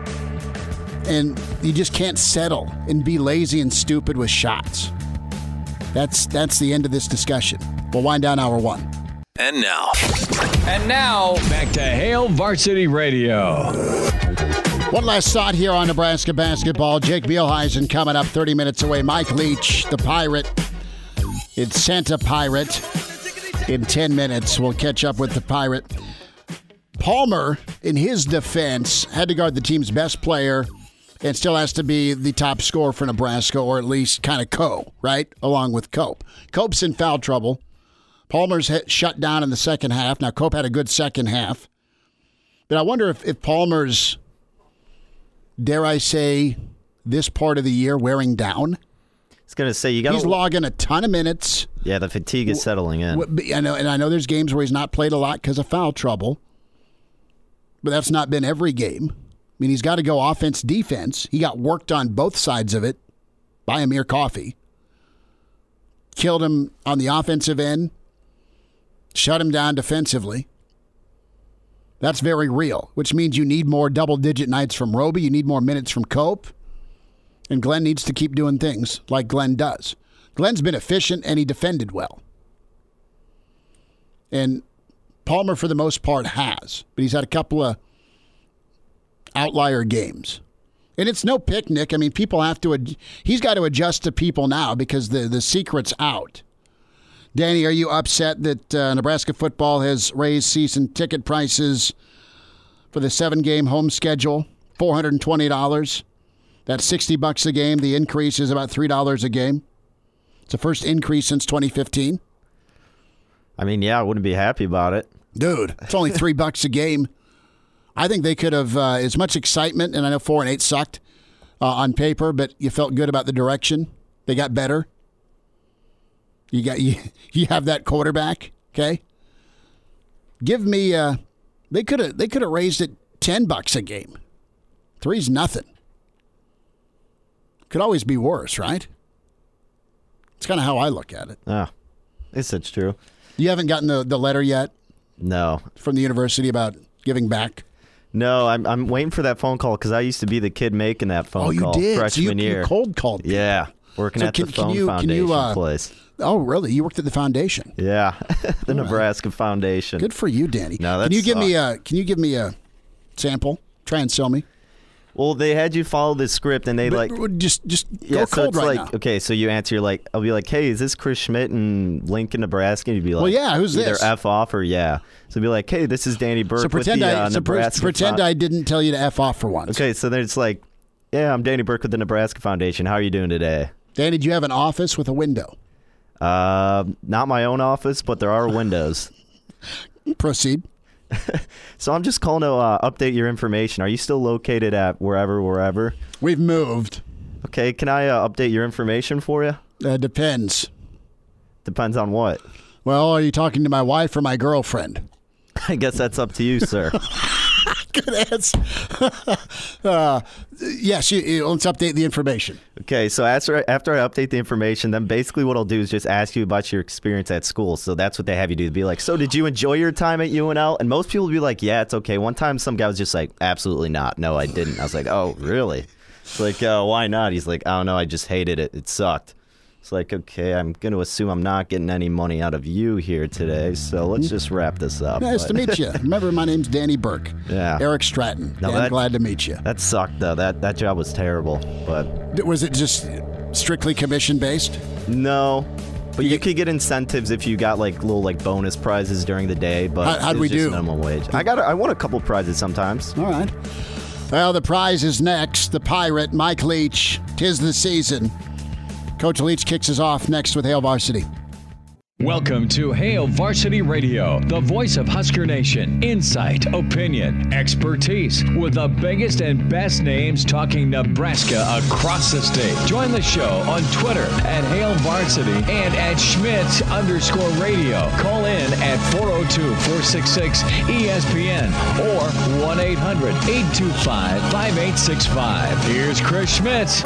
And you just can't settle and be lazy and stupid with shots. That's that's the end of this discussion. We'll wind down hour one. And now. And now, back to Hail Varsity Radio. One last thought here on Nebraska basketball. Jake Bielheisen coming up thirty minutes away. Mike Leach, the Pirate. It's Santa Pirate. In ten minutes, we'll catch up with the Pirate. Palmer, in his defense, had to guard the team's best player and still has to be the top scorer for Nebraska, or at least kind of co, right? Along with Cope. Cope's in foul trouble. Palmer's hit, shut down in the second half. Now, Cope had a good second half. But I wonder if, if Palmer's, dare I say, this part of the year wearing down. I was going to say, you got He's logging a ton of minutes. Yeah, the fatigue is settling in. I know, and I know there's games where he's not played a lot because of foul trouble. But that's not been every game. I mean, he's got to go offense, defense. He got worked on both sides of it by Amir Coffey. Killed him on the offensive end. Shut him down defensively. That's very real, which means you need more double-digit nights from Roby. You need more minutes from Cope. And Glenn needs to keep doing things like Glenn does. Glenn's been efficient, and he defended well. And Palmer, for the most part, has. But he's had a couple of outlier games. And it's no picnic. I mean, people have to ad- – he's got to adjust to people now because the, the secret's out. Danny, are you upset that uh, Nebraska football has raised season ticket prices for the seven-game home schedule, four hundred twenty dollars? That's sixty bucks a game. The increase is about three dollars a game. It's the first increase since twenty fifteen. I mean, yeah, I wouldn't be happy about it. Dude, it's only three bucks a game. I think they could have uh, as much excitement, and I know four and eight sucked uh, on paper, but you felt good about the direction. They got better. You got you, you have that quarterback, okay? Give me uh, they could have they could have raised it ten bucks a game. Three's nothing. Could always be worse, right? It's kind of how I look at it. Yeah, I guess that's true. You haven't gotten the, the letter yet? No. From the university about giving back? No, I'm I'm waiting for that phone call because I used to be the kid making that phone oh, you call did. freshman so you, year. You cold called people. Yeah, working so at can, the can Phone you, Foundation you, uh, place. Oh, really? You worked at the foundation? Yeah, the All Nebraska right. Foundation. Good for you, Danny. No, that can you give sucked. me a Can you give me a sample? Try and sell me. Well, they had you follow this script, and they but, like just just yeah. Go So cold it's right like now. okay, so you answer like I'll be like, hey, is this Chris Schmidt in Lincoln, Nebraska? And you'd be like, well, yeah, who's either this? F off or yeah. So it'd be like, hey, this is Danny Burke so pretend with the I, uh, so Nebraska. pretend Fo- I didn't tell you to F off for once. Okay, so then it's like, yeah, I'm Danny Burke with the Nebraska Foundation. How are you doing today? Danny, do you have an office with a window? Uh, not my own office, but there are windows. Proceed. So I'm just calling to uh, update your information. Are you still located at wherever, wherever? We've moved. Okay, can I uh, update your information for you? Uh, depends. Depends on what? Well, are you talking to my wife or my girlfriend? I guess that's up to you, sir. Good answer. uh, yes, you, you, let's update the information. Okay, so after, after I update the information, then basically what I'll do is just ask you about your experience at school. So that's what they have you do. Be like, so did you enjoy your time at U N L? And most people will be like, yeah, it's okay. One time some guy was just like, absolutely not. No, I didn't. I was like, oh, really? It's like, uh, why not? He's like, I don't know. I just hated it. It sucked. It's like, okay, I'm going to assume I'm not getting any money out of you here today, so let's just wrap this up. Nice but. to meet you. Remember, my name's Danny Burke. Yeah. Eric Stratton. No, I'm that, glad to meet you. That sucked, though. That that job was terrible. But was it just strictly commission-based? No. But you, you could get incentives if you got like little like bonus prizes during the day. But how, how'd it was we just do? Minimum wage. I got. I won a couple prizes sometimes. All right. Well, the prize is next. The Pirate, Mike Leach. 'Tis the season. Coach Leach kicks us off next with Hail Varsity. Welcome to Hail Varsity Radio, the voice of Husker Nation. Insight, opinion, expertise, with the biggest and best names talking Nebraska across the state. Join the show on Twitter at Hail Varsity and at Schmidt underscore radio. Call in at four oh two, four six six, E S P N or one eight hundred, eight two five, five eight six five. Here's Chris Schmidt.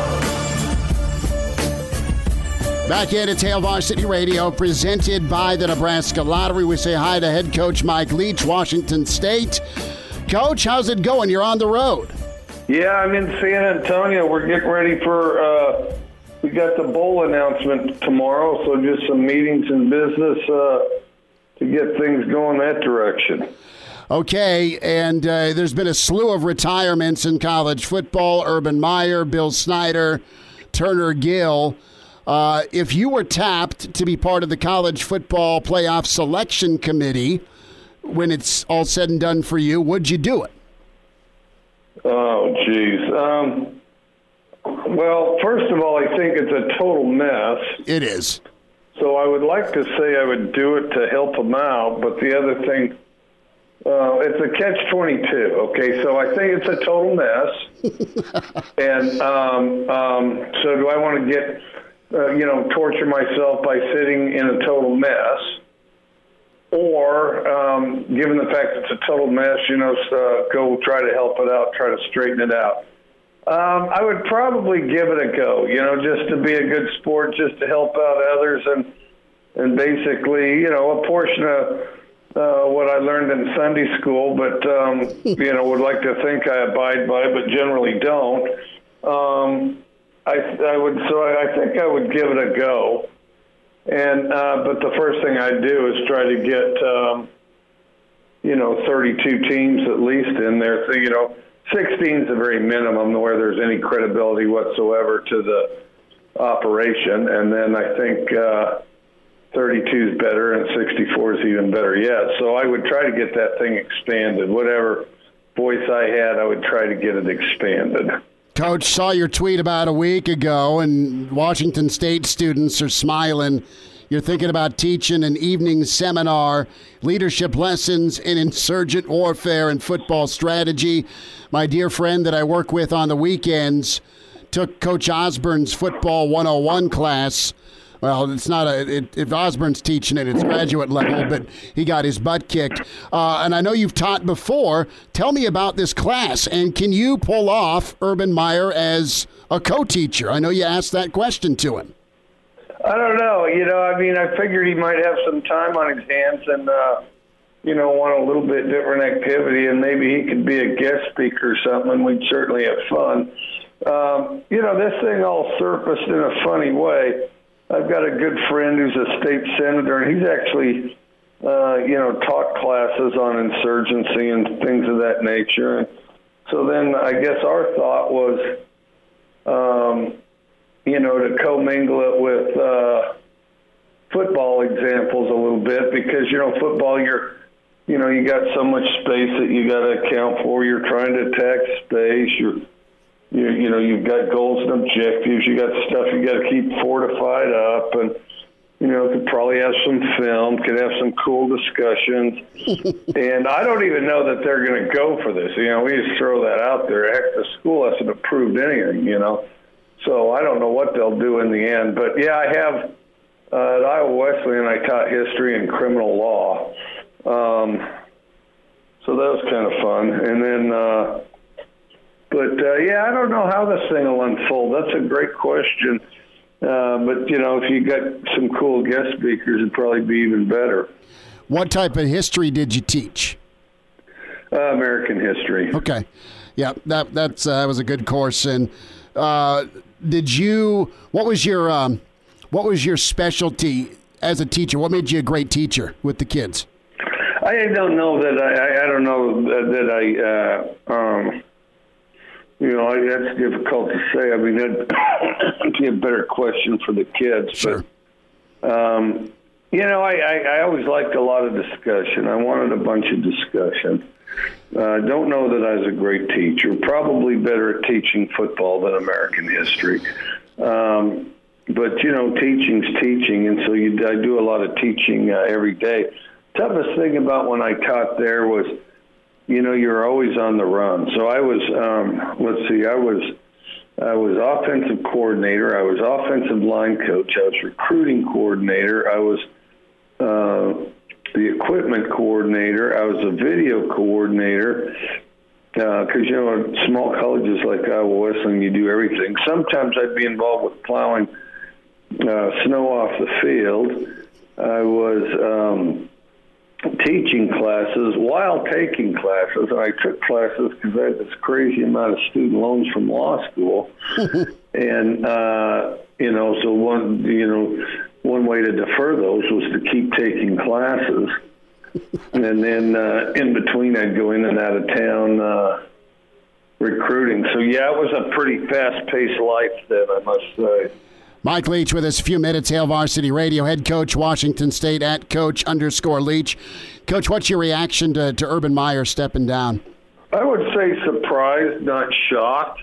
Back in, it's Hail Varsity Radio, presented by the Nebraska Lottery. We say hi to head coach Mike Leach, Washington State. Coach, how's it going? You're on the road. Yeah, I'm in San Antonio. We're getting ready for, uh, we got the bowl announcement tomorrow, so just some meetings and business uh, to get things going that direction. Okay, and uh, there's been a slew of retirements in college football. Urban Meyer, Bill Snyder, Turner Gill. Uh, if you were tapped to be part of the college football playoff selection committee when it's all said and done for you, would you do it? Oh, geez. Um, well, first of all, I think it's a total mess. It is. So I would like to say I would do it to help them out, but the other thing, uh, it's a catch twenty-two, okay? So I think it's a total mess. and um, um, so do I want to get... Uh, you know, torture myself by sitting in a total mess, or um, given the fact it's a total mess, you know, so, uh, go try to help it out, try to straighten it out. Um, I would probably give it a go, you know, just to be a good sport, just to help out others, and and basically, you know, a portion of uh, what I learned in Sunday school, but um, you know, would like to think I abide by, but generally don't. Um, I I would so I, I think I would give it a go, and uh, but the first thing I'd do is try to get um, you know thirty-two teams at least in there. So you know sixteen is the very minimum where there's any credibility whatsoever to the operation, and then I think uh, thirty-two is better, and sixty-four is even better yet. So I would try to get that thing expanded. Whatever voice I had, I would try to get it expanded. Coach, saw your tweet about a week ago, and Washington State students are smiling. You're thinking about teaching an evening seminar, leadership lessons in insurgent warfare and football strategy. My dear friend that I work with on the weekends took Coach Osborne's Football one oh one class. Well, it's not a. It, if Osborne's teaching it, it's graduate level, but he got his butt kicked. Uh, and I know you've taught before. Tell me about this class, and can you pull off Urban Meyer as a co-teacher? I know you asked that question to him. I don't know. You know, I mean, I figured he might have some time on his hands and, uh, you know, want a little bit different activity, and maybe he could be a guest speaker or something, and we'd certainly have fun. Um, you know, this thing all surfaced in a funny way. I've got a good friend who's a state senator, and he's actually, uh, you know, taught classes on insurgency and things of that nature. And so then I guess our thought was, um, you know, to commingle it with uh, football examples a little bit because, you know, football, you're, you know, you got so much space that you got to account for. You're trying to attack space. You're You, you know, you've got goals and objectives. You got stuff you got to keep fortified up, and you know, could probably have some film, could have some cool discussions. And I don't even know that they're going to go for this. You know, we just throw that out there. Heck, the school hasn't approved anything. You know, so I don't know what they'll do in the end. But yeah, I have uh, at Iowa Wesleyan. I taught history and criminal law, um, so that was kind of fun. And then. Uh, But, uh, yeah, I don't know how this thing will unfold. That's a great question. Uh, but, you know, if you got some cool guest speakers, it'd probably be even better. What type of history did you teach? Uh, American history. Okay. Yeah, that that's uh, that was a good course. And uh, did you, what was your um, what was your specialty as a teacher? What made you a great teacher with the kids? I don't know that I, I don't know that I, uh, um, You know, that's difficult to say. I mean, that'd be a better question for the kids. Sure. But, um, you know, I, I, I always liked a lot of discussion. I wanted a bunch of discussion. I uh, don't know that I was a great teacher. Probably better at teaching football than American history. Um, but, you know, teaching's teaching, and so you, I do a lot of teaching uh, every day. Toughest thing about when I taught there was, you know, you're always on the run. So I was, um, let's see, I was, I was offensive coordinator. I was offensive line coach. I was recruiting coordinator. I was uh, the equipment coordinator. I was a video coordinator. Because, uh, you know, at small colleges like Iowa Wesleyan, you do everything. Sometimes I'd be involved with plowing uh, snow off the field. I was... Um, teaching classes while taking classes. I took classes because I had this crazy amount of student loans from law school. and, uh, you know, so one, you know, one way to defer those was to keep taking classes. and then uh, in between, I'd go in and out of town uh, recruiting. So, yeah, it was a pretty fast-paced life then, I must say. Mike Leach with us, a few minutes, Hail Varsity Radio, head coach, Washington State, at coach underscore Leach. Coach, what's your reaction to, to Urban Meyer stepping down? I would say surprised, not shocked,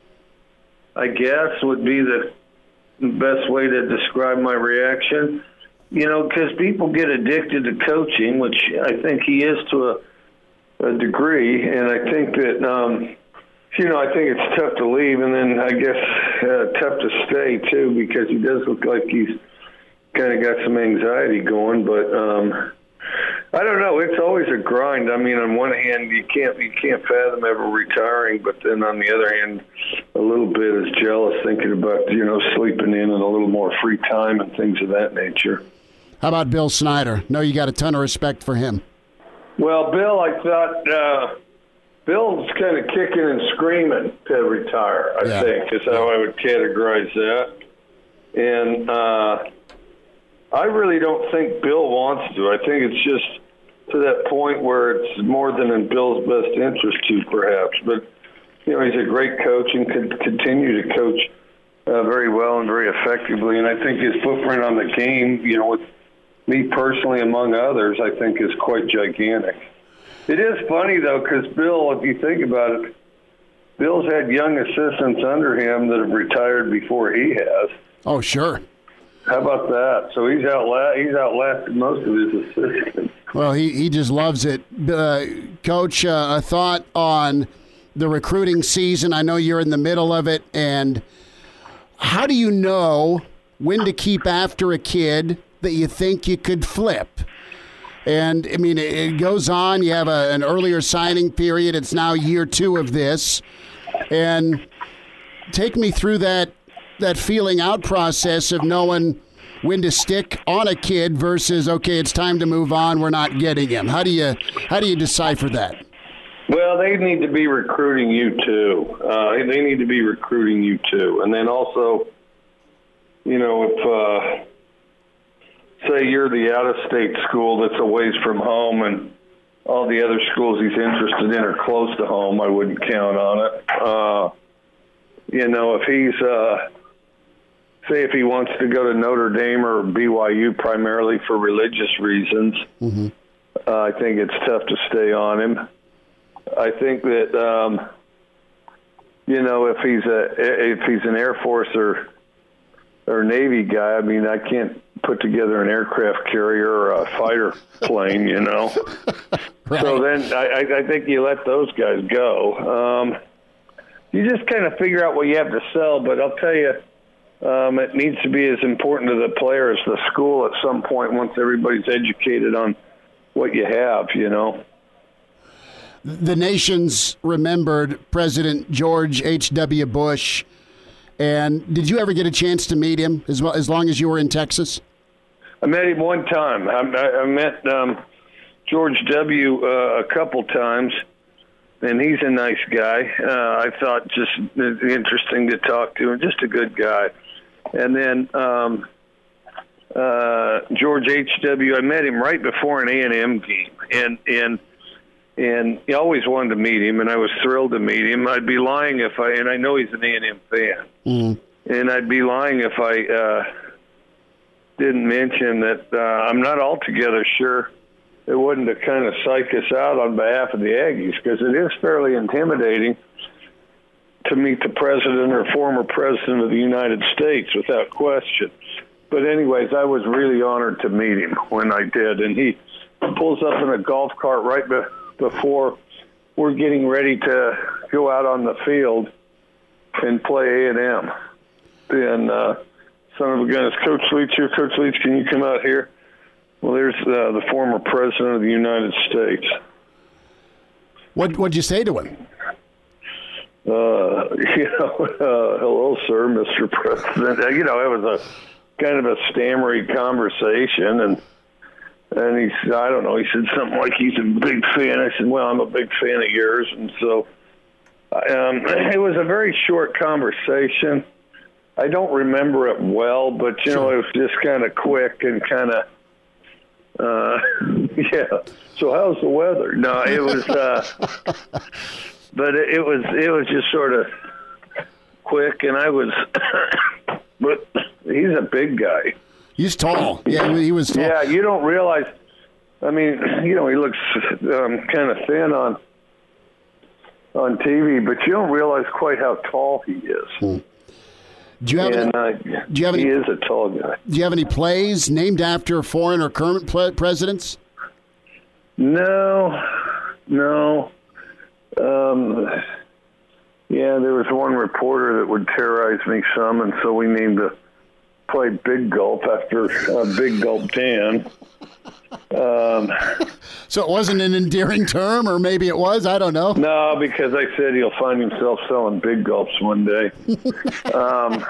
I guess, would be the best way to describe my reaction. You know, because people get addicted to coaching, which I think he is to a, a degree, and I think that... Um, You know, I think it's tough to leave, and then I guess uh, tough to stay, too, because he does look like he's kind of got some anxiety going. But um, I don't know. It's always a grind. I mean, on one hand, you can't you can't fathom ever retiring, but then on the other hand, a little bit is jealous thinking about, you know, sleeping in and a little more free time and things of that nature. How about Bill Snyder? No, you got a ton of respect for him. Well, Bill, I thought... Uh, Bill's kind of kicking and screaming to retire, I Yeah. think, is how I would categorize that. And uh, I really don't think Bill wants to. I think it's just to that point where it's more than in Bill's best interest to, perhaps. But, you know, he's a great coach and could continue to coach uh, very well and very effectively. And I think his footprint on the game, you know, with me personally among others, I think is quite gigantic. It is funny, though, because Bill, if you think about it, Bill's had young assistants under him that have retired before he has. Oh, sure. How about that? So he's outla- he's outlasted most of his assistants. Well, he, he just loves it. Uh, Coach, uh, a thought on the recruiting season. I know you're in the middle of it, and how do you know when to keep after a kid that you think you could flip? And, I mean, it, it goes on. You have a, an earlier signing period. It's now year two of this. And take me through that that feeling out process of knowing when to stick on a kid versus, okay, it's time to move on, we're not getting him. How do you how do you decipher that? Well, they need to be recruiting you too. Uh, they need to be recruiting you too. And then also, you know, if, uh, say you're the out-of-state school that's a ways from home and all the other schools he's interested in are close to home, I wouldn't count on it. Uh, you know, if he's... Uh, Say if he wants to go to Notre Dame or B Y U primarily for religious reasons, mm-hmm. uh, I think it's tough to stay on him. I think that um, you know if he's a if he's an Air Force or or Navy guy, I mean I can't put together an aircraft carrier or a fighter plane, you know. Right. So then I, I think you let those guys go. Um, you just kind of figure out what you have to sell, but I'll tell you. Um, it needs to be as important to the player as the school at some point once everybody's educated on what you have, you know. The nation's remembered President George H W. Bush. And did you ever get a chance to meet him as well, as long as you were in Texas? I met him one time. I, I, I met um, George W. Uh, a couple times, and he's a nice guy. Uh, I thought just interesting to talk to and just a good guy. And then um, uh, George H W. I met him right before an A and M game, and and and I always wanted to meet him, and I was thrilled to meet him. I'd be lying if I, and I know he's an A and M fan, mm-hmm. and I'd be lying if I uh, didn't mention that uh, I'm not altogether sure it wouldn't have kind of psyched us out on behalf of the Aggies, because it is fairly intimidating to meet the president or former president of the United States, without question. But anyways, I was really honored to meet him when I did. And he pulls up in a golf cart right be- before we're getting ready to go out on the field and play A and M. And uh, son of a gun, is Coach Leach here? Coach Leach, can you come out here? Well, there's uh, the former president of the United States. What what'd you say to him? Uh, you know, uh, hello, sir, Mister President. You know, it was a kind of a stammery conversation, and and he said, I don't know, he said something like he's a big fan. I said, well, I'm a big fan of yours, and so um, it was a very short conversation. I don't remember it well, but you know, it was just kind of quick and kind of. Uh, yeah. So how's the weather? No, it was, uh, but it, it was, it was just sort of quick, and I was, but he's a big guy. He's tall. Yeah, he was tall. Yeah, you don't realize, I mean, you know, he looks um, kind of thin on, on T V, but you don't realize quite how tall he is. Hmm. Do you have and, any, uh, do you have any, he is a tall guy. Do you have any plays named after foreign or current ple- presidents? No, no. Um, yeah, there was one reporter that would terrorize me some, and so we named the play Big Gulp after uh, Big Gulp Dan. Um, so it wasn't an endearing term, or maybe it was. I don't know. No, because I said he'll find himself selling Big Gulps one day. um,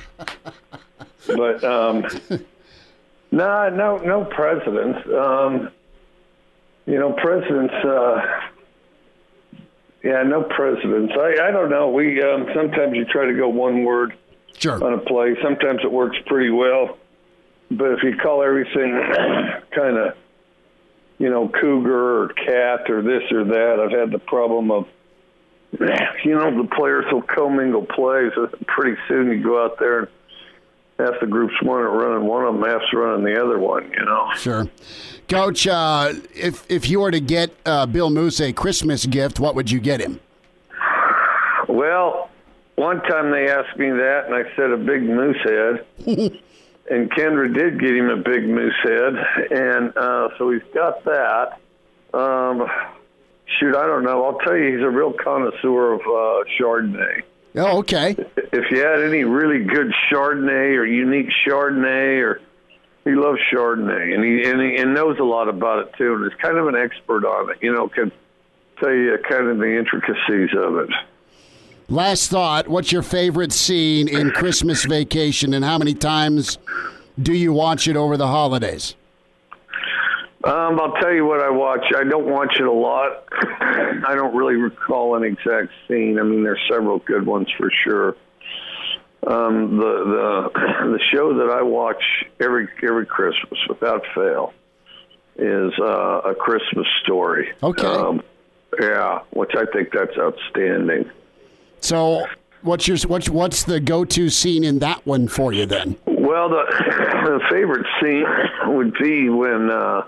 but um, no, no, no presidents. Um, you know, presidents. Uh, Yeah, no presidents. I, I don't know. We um, sometimes you try to go one word sure. on a play. Sometimes it works pretty well. But if you call everything kind of, you know, cougar or cat or this or that, I've had the problem of, you know, the players will commingle plays. Pretty soon you go out there and half the group's one are running one of them, half's running the other one, you know. Sure. Coach, uh, if if you were to get uh, Bill Moose a Christmas gift, what would you get him? Well, one time they asked me that, and I said a big moose head. And Kendra did get him a big moose head, and uh, so he's got that. Um, shoot, I don't know. I'll tell you, he's a real connoisseur of uh, Chardonnay. Oh, okay. If you had any really good Chardonnay or unique Chardonnay, or he loves Chardonnay, and he and he and knows a lot about it too, and is kind of an expert on it. You know, can tell you kind of the intricacies of it. Last thought, what's your favorite scene in Christmas Vacation, and how many times do you watch it over the holidays? Um, I'll tell you what I watch. I don't watch it a lot. I don't really recall an exact scene. I mean, there's several good ones for sure. Um, the the the show that I watch every every Christmas without fail is uh, A Christmas Story. Okay. Um, yeah, which I think that's outstanding. So, what's your what's what's the go-to scene in that one for you then? Well, the the favorite scene would be when uh,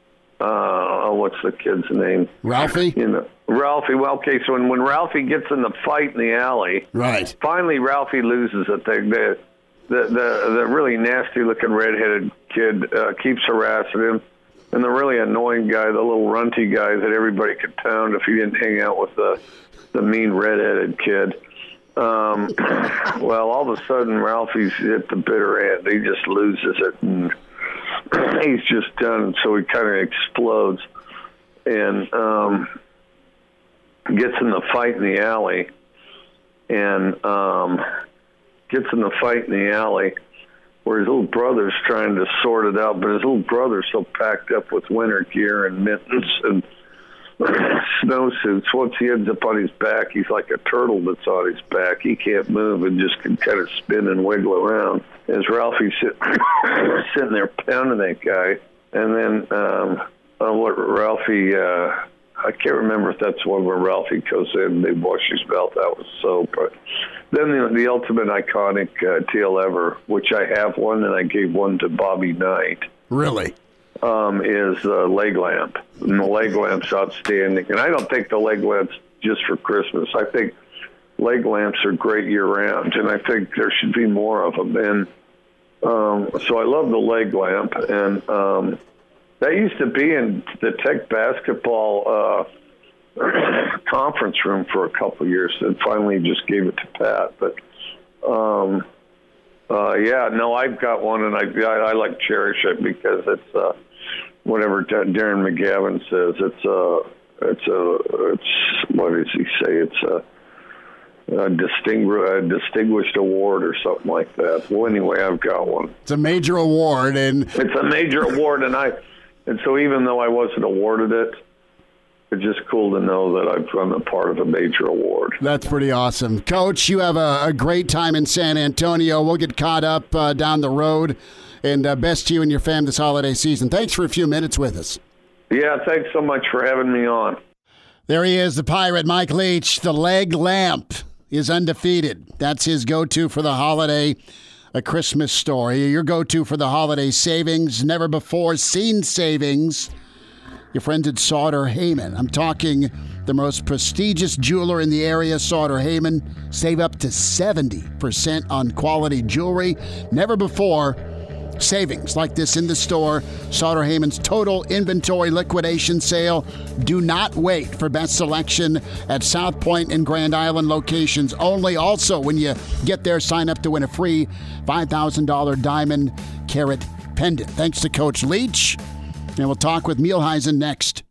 uh, what's the kid's name? Ralphie. You know, Ralphie. Well, okay, so when, when Ralphie gets in the fight in the alley, right? Finally, Ralphie loses it. The the the, the, the really nasty-looking redheaded kid uh, keeps harassing him, and the really annoying guy, the little runty guy that everybody could pound if he didn't hang out with the the mean redheaded kid. Um, well, all of a sudden, Ralphie's at the bitter end. He just loses it, and he's just done. So he kind of explodes and um, gets in the fight in the alley, and um, gets in the fight in the alley where his little brother's trying to sort it out, but his little brother's so packed up with winter gear and mittens and snowsuits. Once he ends up on his back, he's like a turtle that's on his back. He can't move and just can kind of spin and wiggle around. As Ralphie's sit, sitting there pounding that guy, and then um, uh, what Ralphie, uh, I can't remember if that's one where Ralphie goes in and they wash his mouth out with soap. But then the, the ultimate iconic uh, tale ever, which I have one, and I gave one to Bobby Knight. Really? Um, is uh, leg lamp. And the leg lamp's outstanding. And I don't think the leg lamp's just for Christmas. I think leg lamps are great year-round, and I think there should be more of them. And um, so I love the leg lamp. And um, that used to be in the Tech basketball uh, conference room for a couple of years, and finally just gave it to Pat. But um, uh, yeah, no, I've got one, and I, I, I like cherish it because it's uh, whatever Darren McGavin says. It's a, it's a, it's what does he say? It's a, a distinguished, a distinguished award or something like that. Well, anyway, I've got one. It's a major award, and it's a major award, and I, and so even though I wasn't awarded it, it's just cool to know that I've been a part of a major award. That's pretty awesome. Coach, you have a, a great time in San Antonio. We'll get caught up uh, down the road. And uh, best to you and your fam this holiday season. Thanks for a few minutes with us. Yeah, thanks so much for having me on. There he is, the Pirate, Mike Leach. The leg lamp is undefeated. That's his go-to for the holiday, A Christmas Story. Your go-to for the holiday savings, never before seen savings. Your friends at Sauter Heyman. I'm talking the most prestigious jeweler in the area, Sauter Heyman. Save up to seventy percent on quality jewelry. Never before savings like this in the store. Sauter Heyman's total inventory liquidation sale. Do not wait for best selection at South Point and Grand Island locations only. Also, when you get there, sign up to win a free five thousand dollars diamond carat pendant. Thanks to Coach Leach. And we'll talk with Mielheisen next.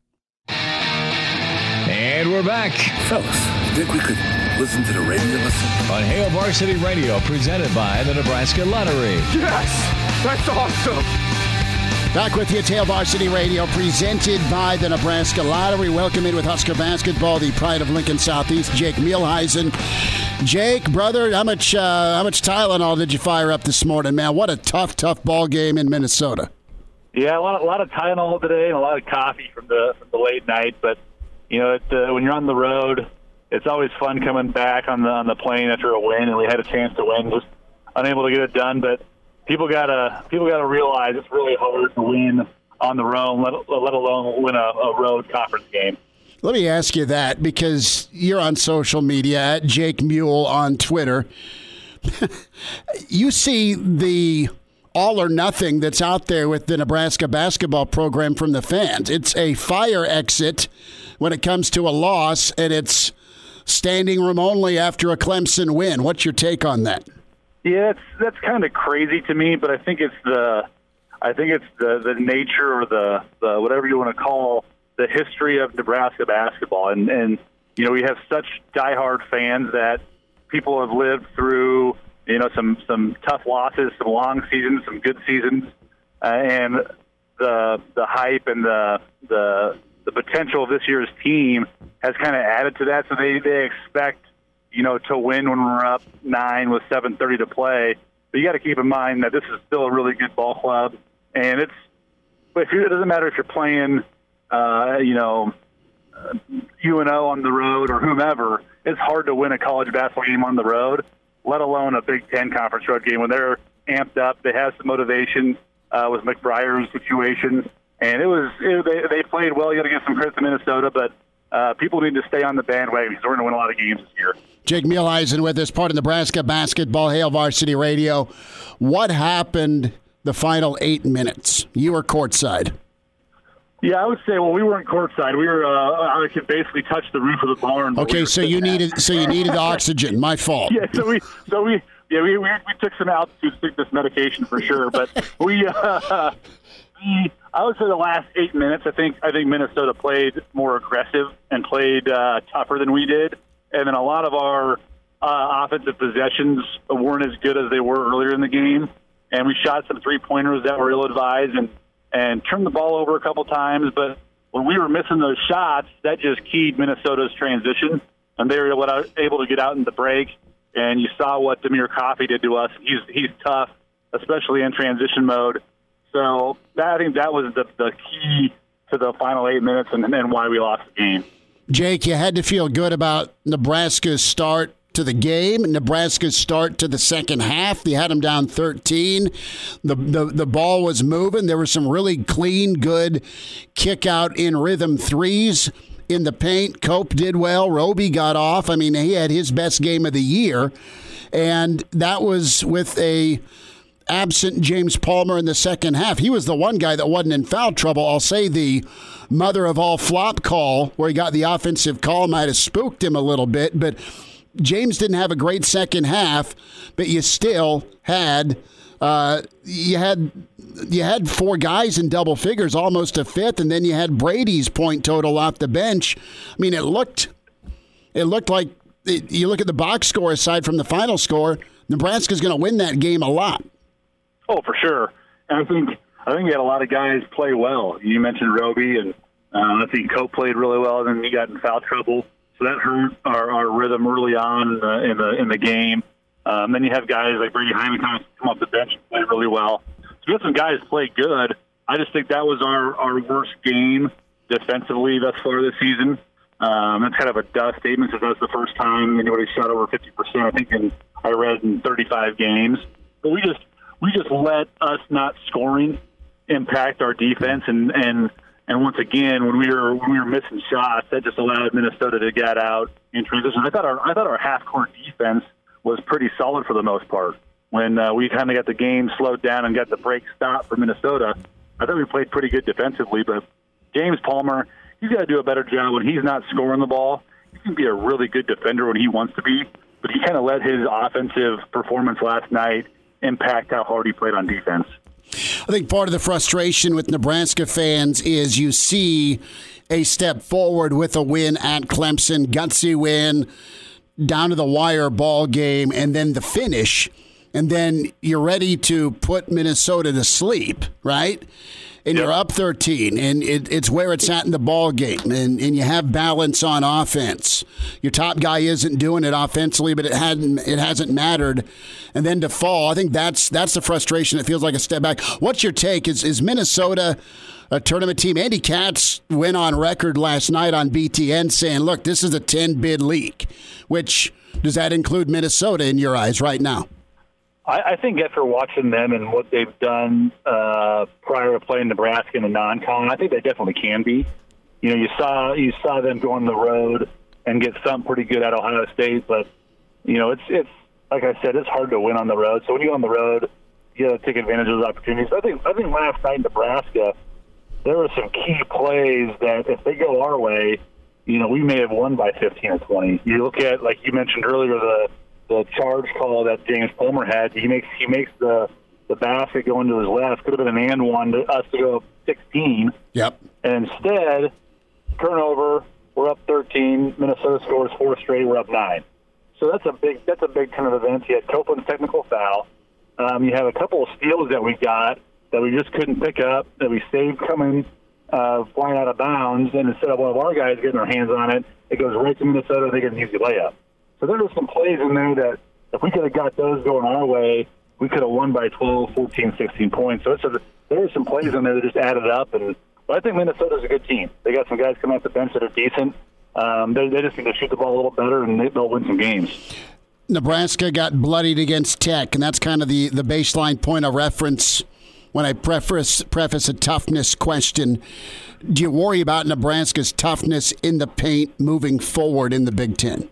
And we're back. Fellas, think we could listen to the radio listen? On Hail Varsity Radio, presented by the Nebraska Lottery. Yes! That's awesome! Back with you, Hail Varsity Radio, presented by the Nebraska Lottery. Welcome in with Husker Basketball, the pride of Lincoln Southeast, Jake Mielheisen. Jake, brother, how much uh, how much Tylenol did you fire up this morning, man? What a tough, tough ball game in Minnesota. Yeah, a lot, a lot of Tylenol today and a lot of coffee from the from the late night. But you know, it, uh, when you're on the road, it's always fun coming back on the on the plane after a win, and we had a chance to win, just unable to get it done. But people gotta people gotta realize it's really hard to win on the road, let, let alone win a, a road conference game. Let me ask you that, because you're on social media at Jake Mule on Twitter. You see the all or nothing that's out there with the Nebraska basketball program from the fans. It's a fire exit when it comes to a loss, and it's standing room only after a Clemson win. What's your take on that? Yeah, that's that's kind of crazy to me, but I think it's the I think it's the, the nature or the, the whatever you want to call the history of Nebraska basketball. And, and, you know, we have such diehard fans that people have lived through, you know, some, some tough losses, some long seasons, some good seasons, uh, and the the hype and the the the potential of this year's team has kind of added to that. So they, they expect, you know, to win when we're up nine with seven thirty to play. But you got to keep in mind that this is still a really good ball club, and it's if you, it doesn't matter if you're playing, uh, you know, uh, U N O on the road or whomever. It's hard to win a college basketball game on the road, let alone a Big Ten conference road game when they're amped up. They have some motivation uh, with McBrier's situation, and it was it, they they played well. You got to give some credit to Minnesota, but uh, people need to stay on the bandwagon because we're going to win a lot of games this year. Jake Mielheisen with us, part of Nebraska Basketball, Hail Varsity Radio. What happened the final eight minutes? You were courtside. Yeah, I would say. Well, we weren't courtside. We were. Uh, I could basically touch the roof of the barn. Okay, we so you needed. So you needed oxygen. My fault. Yeah. So we. So we. Yeah. We. We, we took some altitude sickness medication for sure, but we. Uh, we. I would say the last eight minutes. I think. I think Minnesota played more aggressive and played uh, tougher than we did, and then a lot of our uh, offensive possessions weren't as good as they were earlier in the game, and we shot some three pointers that were ill advised and. and turned the ball over a couple times. But when we were missing those shots, that just keyed Minnesota's transition, and they were able to, able to get out in the break. And you saw what Demir Coffey did to us. He's he's tough, especially in transition mode. So that, I think that was the, the key to the final eight minutes and, and why we lost the game. Jake, you had to feel good about Nebraska's start to the game, Nebraska's start to the second half. They had them down thirteen. The, the the ball was moving. There were some really clean, good kick out in rhythm threes in the paint. Cope did well. Roby got off. I mean, he had his best game of the year, and that was with a absent James Palmer in the second half. He was the one guy that wasn't in foul trouble. I'll say the mother of all flop call, where he got the offensive call, might have spooked him a little bit, but James didn't have a great second half, but you still had uh, you had you had four guys in double figures, almost a fifth, and then you had Brady's point total off the bench. I mean, it looked it looked like it, you look at the box score aside from the final score, Nebraska's going to win that game a lot. Oh, for sure. And I think I think we had a lot of guys play well. You mentioned Roby, and uh, I think Cope played really well, and then he got in foul trouble. So that hurt our, our rhythm early on in the in the, in the game. Um, then you have guys like Brady Hyman come off the bench and play really well. So we had some guys play good. I just think that was our, our worst game defensively thus far this season. Um, that's kind of a dust statement because that's the first time anybody shot over fifty percent. I think in I read in thirty-five games. But we just we just let us not scoring impact our defense and and. And once again, when we were when we were missing shots, that just allowed Minnesota to get out in transition. I thought our I thought our half court defense was pretty solid for the most part. When uh, we kind of got the game slowed down and got the break stopped for Minnesota, I thought we played pretty good defensively. But James Palmer, he's got to do a better job when he's not scoring the ball. He can be a really good defender when he wants to be, but he kind of let his offensive performance last night impact how hard he played on defense. I think part of the frustration with Nebraska fans is you see a step forward with a win at Clemson, gutsy win, down to the wire ball game, and then the finish and then you're ready to put Minnesota to sleep, right? And yep. You're up thirteen, and it, it's where it's at in the ball game, and, and you have balance on offense. Your top guy isn't doing it offensively, but it hadn't it hasn't mattered. And then to fall, I think that's that's the frustration. It feels like a step back. What's your take? Is is Minnesota a tournament team? Andy Katz went on record last night on B T N saying, "Look, this is a ten-bid league." Which does that include Minnesota in your eyes right now? I, I think after watching them and what they've done uh, prior to playing Nebraska in the non-con, I think they definitely can be. You know, you saw you saw them go on the road and get something pretty good at Ohio State, but you know, it's it's like I said, it's hard to win on the road. So when you go on the road, you got to take advantage of those opportunities. I think I think last night in Nebraska, there were some key plays that if they go our way, you know, we may have won by fifteen or twenty. You look at, like you mentioned earlier, the the charge call that James Palmer had. He makes he makes the the basket go into his left. Could have been an and one to us to go up sixteen. Yep. And instead, turnover. We're up thirteen. Minnesota scores four straight. We're up nine. So that's a big that's a big kind of event. You had Copeland's technical foul. Um, you have a couple of steals that we got that we just couldn't pick up, that we saved coming uh, flying out of bounds, and instead of one of our guys getting their hands on it, it goes right to Minnesota. They get an easy layup. So there were some plays in there that if we could have got those going our way, we could have won by twelve, fourteen, sixteen points. So it's a, there were some plays in there that just added up. And but I think Minnesota's a good team. They got some guys coming off the bench that are decent. Um, they, they just need to shoot the ball a little better, and they, they'll win some games. Nebraska got bloodied against Tech, and that's kind of the, the baseline point of reference when I preface, preface a toughness question. Do you worry about Nebraska's toughness in the paint moving forward in the Big Ten?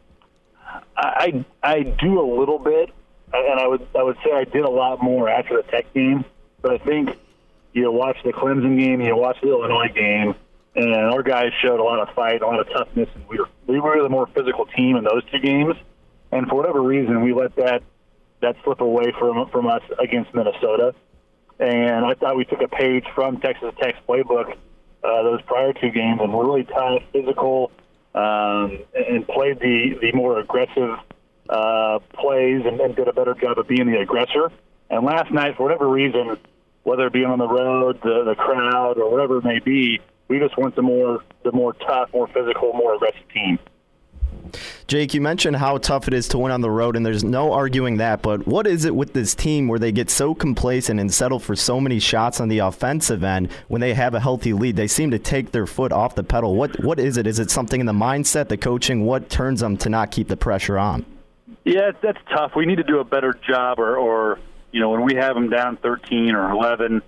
I I do a little bit, and I would I would say I did a lot more after the Tech game. But I think you watch the Clemson game, you watch the Illinois game, and our guys showed a lot of fight, a lot of toughness, and we were we were the more physical team in those two games. And for whatever reason, we let that that slip away from from us against Minnesota. And I thought we took a page from Texas Tech's playbook uh, those prior two games and really tough, physical, um, and played the, the more aggressive uh, plays and, and did a better job of being the aggressor. And last night, for whatever reason, whether it be on the road, the, the crowd, or whatever it may be, we just want the more the more tough, more physical, more aggressive team. Jake, you mentioned how tough it is to win on the road, and there's no arguing that, but what is it with this team where they get so complacent and settle for so many shots on the offensive end when they have a healthy lead? They seem to take their foot off the pedal. What What is it? Is it something in the mindset, the coaching? What turns them to not keep the pressure on? Yeah, that's tough. We need to do a better job, or, or you know, when we have them down thirteen or eleven,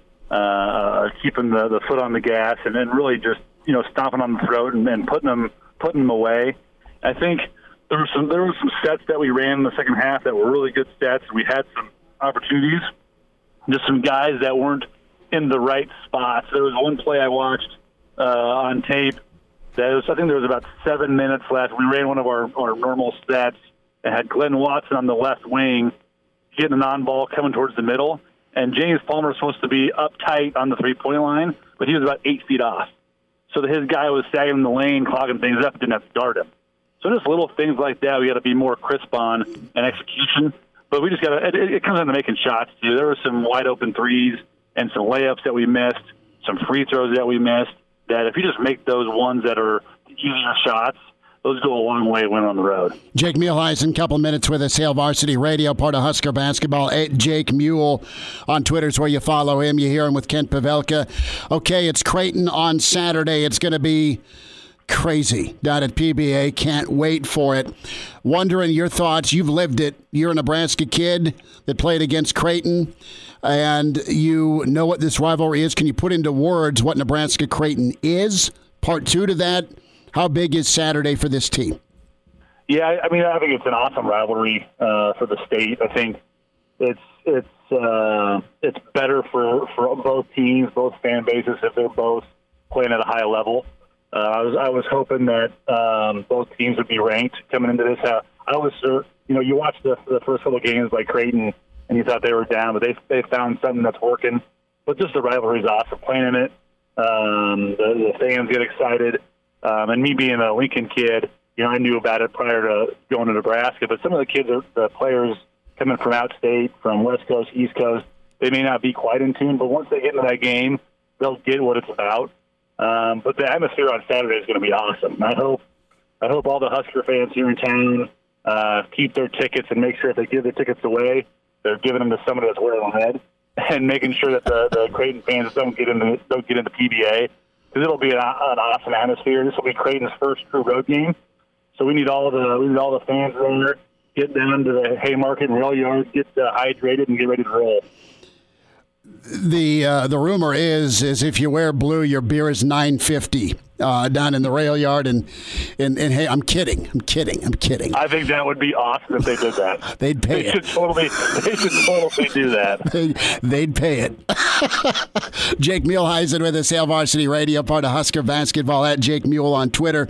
uh, keeping the, the foot on the gas and then really just, you know, stomping on the throat and, and putting them putting them away. I think there were some there were some sets that we ran in the second half that were really good sets. We had some opportunities, just some guys that weren't in the right spots. There was one play I watched uh, on tape that was, I think there was about seven minutes left. We ran one of our, our normal sets and had Glenn Watson on the left wing getting an on-ball coming towards the middle, and James Palmer was supposed to be up tight on the three-point line, but he was about eight feet off. So his guy was sagging in the lane, clogging things up, didn't have to guard him. So just little things like that we got to be more crisp on and execution. But we just got to it, it comes down to making shots, too. There were some wide-open threes and some layups that we missed, some free throws that we missed, that if you just make those ones that are easier shots, those go a long way when on the road. Jake Muehlheisen, couple minutes with us, Hail Varsity Radio, part of Husker Basketball. At Jake Mule on Twitter is where you follow him. You hear him with Kent Pavelka. Okay, it's Creighton on Saturday. It's going to be crazy down at P B A. Can't wait for it. Wondering your thoughts. You've lived it. You're a Nebraska kid that played against Creighton, and you know what this rivalry is. Can you put into words what Nebraska-Creighton is? Part two to that, how big is Saturday for this team? Yeah, I mean, I think it's an awesome rivalry uh, for the state. I think it's it's uh, it's better for, for both teams, both fan bases, if they're both playing at a high level. Uh, I was I was hoping that um, both teams would be ranked coming into this. Uh, I was, uh, you know, you watched the, the first couple of games by Creighton, and you thought they were down, but they they found something that's working. But just the rivalry is awesome. Playing in it, um, the, the fans get excited, um, and me being a Lincoln kid, you know, I knew about it prior to going to Nebraska. But some of the kids, are, the players, coming from outstate, from West Coast, East Coast. They may not be quite in tune, but once they get into that game, they'll get what it's about. Um, but the atmosphere on Saturday is going to be awesome. And I hope, I hope all the Husker fans here in town uh, keep their tickets and make sure if they give their tickets away, they're giving them to somebody that's wearing red, and making sure that the, the Creighton fans don't get into don't get into P B A, because it'll be an, an awesome atmosphere. This will be Creighton's first true road game, so we need all the we need all the fans there. Get down to the Haymarket and Rail Yard, get uh, hydrated, and get ready to roll. The uh, the rumor is is if you wear blue, your beer is nine fifty uh, down in the Rail Yard, and, and and hey, I'm kidding, I'm kidding, I'm kidding. I think that would be awesome if they did that. They'd pay they it. Should totally, they should totally do that. They'd, they'd pay it. Jake Muehlheisen with us, Hail Varsity Radio, part of Husker Basketball, at Jake Mule on Twitter.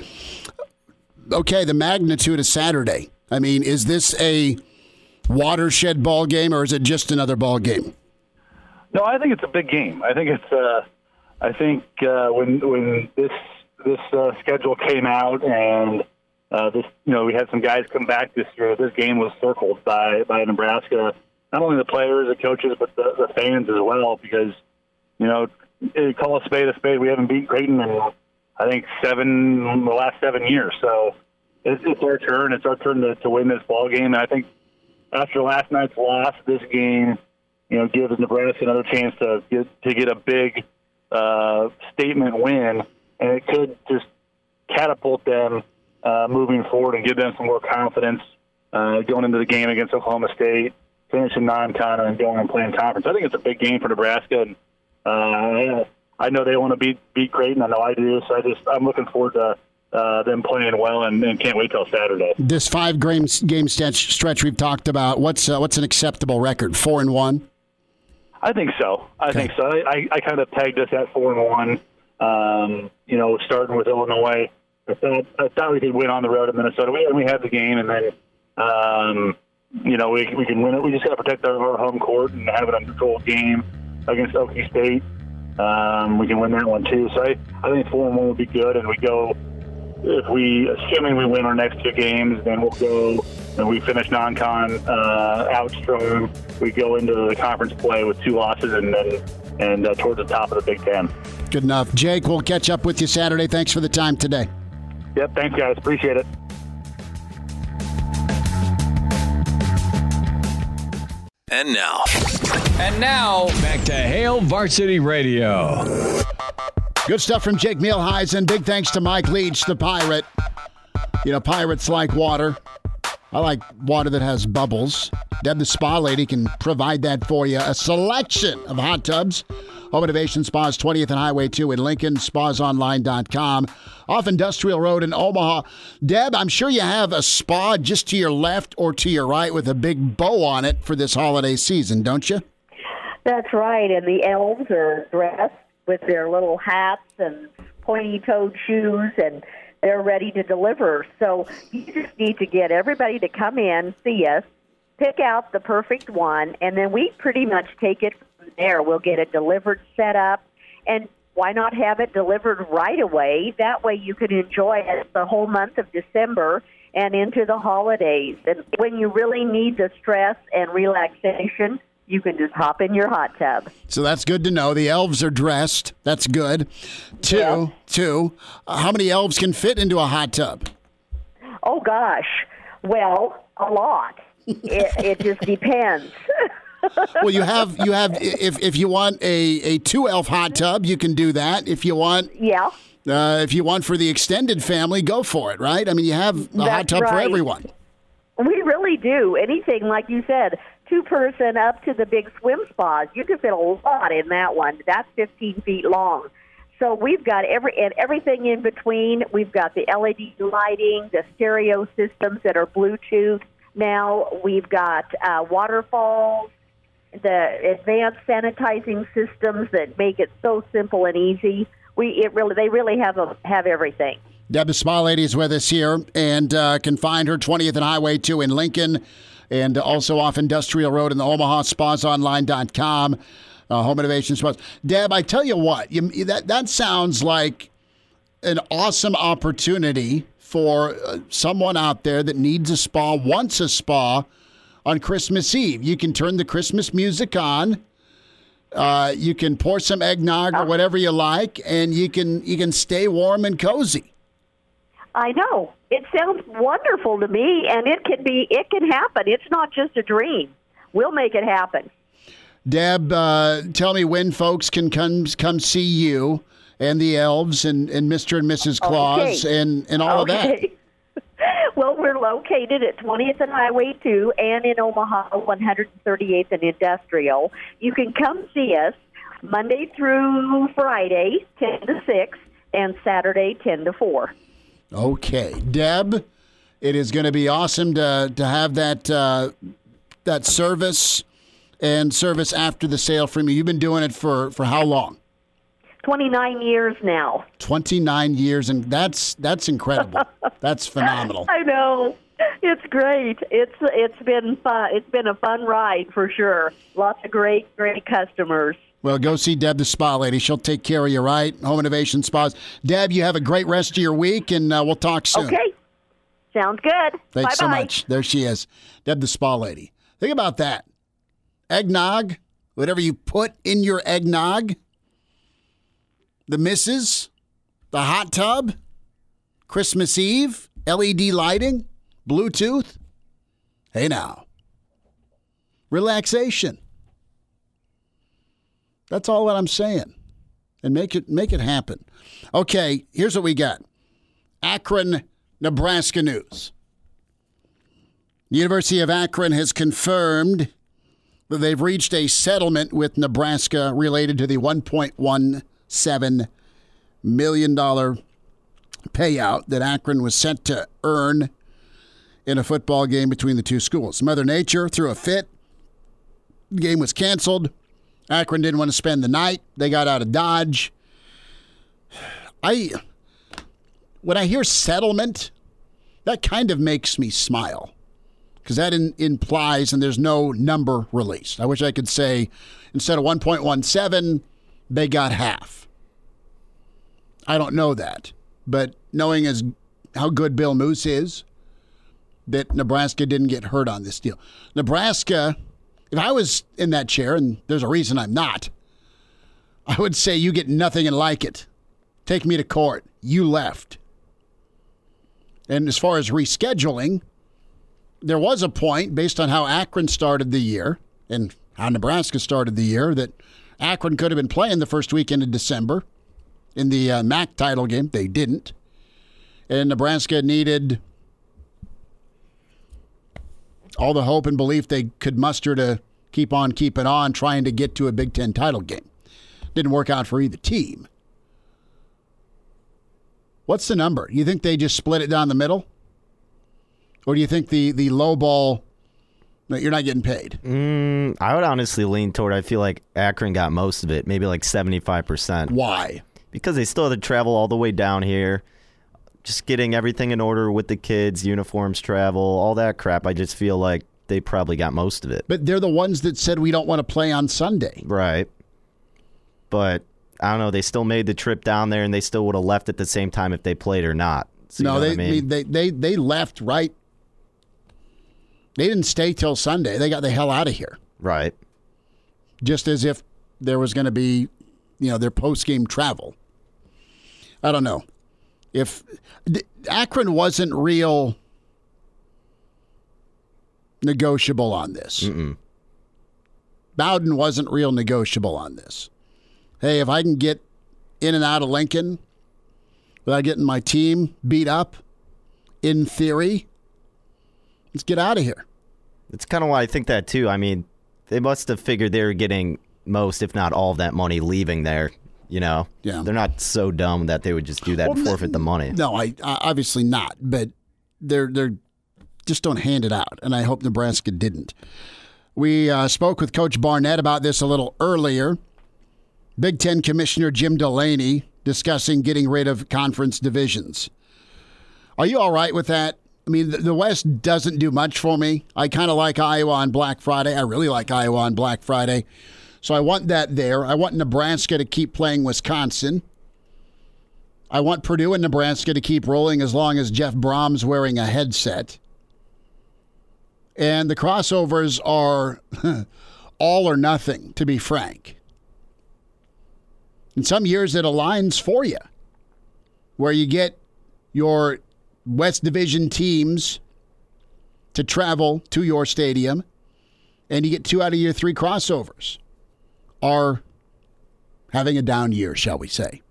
Okay, the magnitude of Saturday. I mean, is this a watershed ball game, or is it just another ball game? No, I think it's a big game. I think it's. Uh, I think uh, when when this this uh, schedule came out, and uh, this, you know, we had some guys come back this year. This game was circled by by Nebraska. Not only the players, the coaches, but the, the fans as well. Because, you know, call a spade a spade. We haven't beat Creighton in, I think, seven the last seven years. So it's, it's our turn. It's our turn to, to win this ball game. And I think after last night's loss, this game, you know, gives Nebraska another chance to get to get a big uh, statement win, and it could just catapult them uh, moving forward and give them some more confidence uh, going into the game against Oklahoma State, finishing non-con, and going and playing conference. I think it's a big game for Nebraska, and uh, I know they want to beat beat Creighton. I know I do, so I just I'm looking forward to uh, them playing well, and, and can't wait till Saturday. This five game game stretch, stretch we've talked about. What's uh, what's an acceptable record? Four and one. I think so. I okay. think so. I, I, I kind of pegged us at four and one. Um, you know, starting with Illinois, I thought I thought we could win on the road in Minnesota. We we had the game, and then um, you know we we can win it. We just got to protect our, our home court and have it a controlled game against Okie State. Um, we can win that one too. So I, I think four and one would be good, and we go. If we, assuming we win our next two games, then we'll go and we finish non-con uh, out strong. We go into the conference play with two losses and then and uh, towards the top of the Big Ten. Good enough. Jake, we'll catch up with you Saturday. Thanks for the time today. Yep, thanks, guys. Appreciate it. And now. And now, back to Hail Varsity Radio. Good stuff from Jake Muehlheisen. Big thanks to Mike Leach, the Pirate. You know, pirates like water. I like water that has bubbles. Deb, the spa lady, can provide that for you. A selection of hot tubs. Home Innovation Spas, twentieth and Highway two in Lincoln, spas online dot com. Off Industrial Road in Omaha. Deb, I'm sure you have a spa just to your left or to your right with a big bow on it for this holiday season, don't you? That's right, and the elves are dressed with their little hats and pointy-toed shoes, and they're ready to deliver. So you just need to get everybody to come in, see us, pick out the perfect one, and then we pretty much take it from there. We'll get it delivered, set up, and why not have it delivered right away? That way you can enjoy it the whole month of December and into the holidays. And when you really need the stress and relaxation, you can just hop in your hot tub. So that's good to know. The elves are dressed. That's good. Two, yeah. two. Uh, how many elves can fit into a hot tub? Oh, gosh. Well, a lot. it, it just depends. Well, you have you have if if you want a, a two elf hot tub, you can do that. If you want, yeah. Uh, if you want for the extended family, go for it. Right? I mean, you have a That's hot tub right. for everyone. We really do. Anything like you said. Two person up to the big swim spas. You can fit a lot in that one. That's fifteen feet long. So we've got every and everything in between. We've got the L E D lighting, the stereo systems that are Bluetooth. Now we've got uh, waterfalls, the advanced sanitizing systems that make it so simple and easy. We it really they really have a, have everything. Deb, the spa lady, is with us here, and uh, can find her twentieth and Highway two in Lincoln. And also off Industrial Road in the Omaha, spas online dot com, uh, Home Innovation Spas. Deb, I tell you what, you, that, that sounds like an awesome opportunity for uh, someone out there that needs a spa, wants a spa, on Christmas Eve. You can turn the Christmas music on. Uh, you can pour some eggnog or whatever you like, and you can you can stay warm and cozy. I know. It sounds wonderful to me, and it can be. It can happen. It's not just a dream. We'll make it happen. Deb, uh, tell me when folks can come come see you and the elves and, and Mister and Missus Claus okay. and, and all okay. of that. Well, we're located at twentieth and Highway two and in Omaha, one thirty-eighth and Industrial. You can come see us Monday through Friday, ten to six, and Saturday, ten to four. Okay. Deb, it is going to be awesome to, to have that uh, that service and service after the sale from you. You've been doing it for, for how long? twenty-nine years now. twenty-nine years, and that's that's incredible. That's phenomenal. I know. It's great. It's it's been fun. It's been a fun ride for sure. Lots of great, great customers. Well, go see Deb, the spa lady. She'll take care of you, right? Home Innovation Spas. Deb, you have a great rest of your week, and uh, we'll talk soon. Okay. Sounds good. Thanks Bye-bye. so much. There she is, Deb, the spa lady. Think about that. Eggnog, whatever you put in your eggnog, the missus, the hot tub, Christmas Eve, L E D lighting, Bluetooth. Hey now. Relaxation. That's all what I'm saying. And make it make it happen. Okay, here's what we got. Akron, Nebraska news. The University of Akron has confirmed that they've reached a settlement with Nebraska related to the one point one seven million dollars payout that Akron was set to earn in a football game between the two schools. Mother Nature threw a fit. The game was canceled. Akron didn't want to spend the night. They got out of Dodge. I, when I hear settlement, that kind of makes me smile because that in, implies, and there's no number released. I wish I could say instead of one point one seven, they got half. I don't know that, but knowing as how good Bill Moose is, that Nebraska didn't get hurt on this deal. Nebraska, if I was in that chair, and there's a reason I'm not, I would say you get nothing and like it. Take me to court. You left. And as far as rescheduling, there was a point based on how Akron started the year and how Nebraska started the year that Akron could have been playing the first weekend of December in the uh, M A C title game. They didn't. And Nebraska needed all the hope and belief they could muster to keep on keeping on, trying to get to a Big Ten title game. Didn't work out for either team. What's the number? You think they just split it down the middle? Or do you think the, the low ball, no, you're not getting paid? Mm, I would honestly lean toward, I feel like Akron got most of it, maybe like seventy-five percent. Why? Because they still had to travel all the way down here. Just getting everything in order with the kids, uniforms, travel, all that crap. I just feel like they probably got most of it. But they're the ones that said we don't want to play on Sunday. Right. But I don't know. They still made the trip down there, and they still would have left at the same time if they played or not. So no, you know they, what I mean? they they they left right. They didn't stay till Sunday. They got the hell out of here. Right. Just as if there was going to be, you know, their post-game travel. I don't know. If Akron wasn't real negotiable on this. Mm-mm. Bowden wasn't real negotiable on this. Hey, if I can get in and out of Lincoln without getting my team beat up, in theory, let's get out of here. It's kind of why I think that, too. I mean, they must have figured they were getting most, if not all of that money leaving there. You know, yeah. They're not so dumb that they would just do that well, and forfeit the money. No, I, I obviously not. But they're they're just don't hand it out, and I hope Nebraska didn't. We uh, spoke with Coach Barnett about this a little earlier. Big Ten Commissioner Jim Delaney discussing getting rid of conference divisions. Are you all right with that? I mean, the, the West doesn't do much for me. I kind of like Iowa on Black Friday. I really like Iowa on Black Friday. So I want that there. I want Nebraska to keep playing Wisconsin. I want Purdue and Nebraska to keep rolling as long as Jeff Brom's wearing a headset. And the crossovers are all or nothing, to be frank. In some years, it aligns for you, where you get your West Division teams to travel to your stadium, and you get two out of your three crossovers are having a down year, shall we say.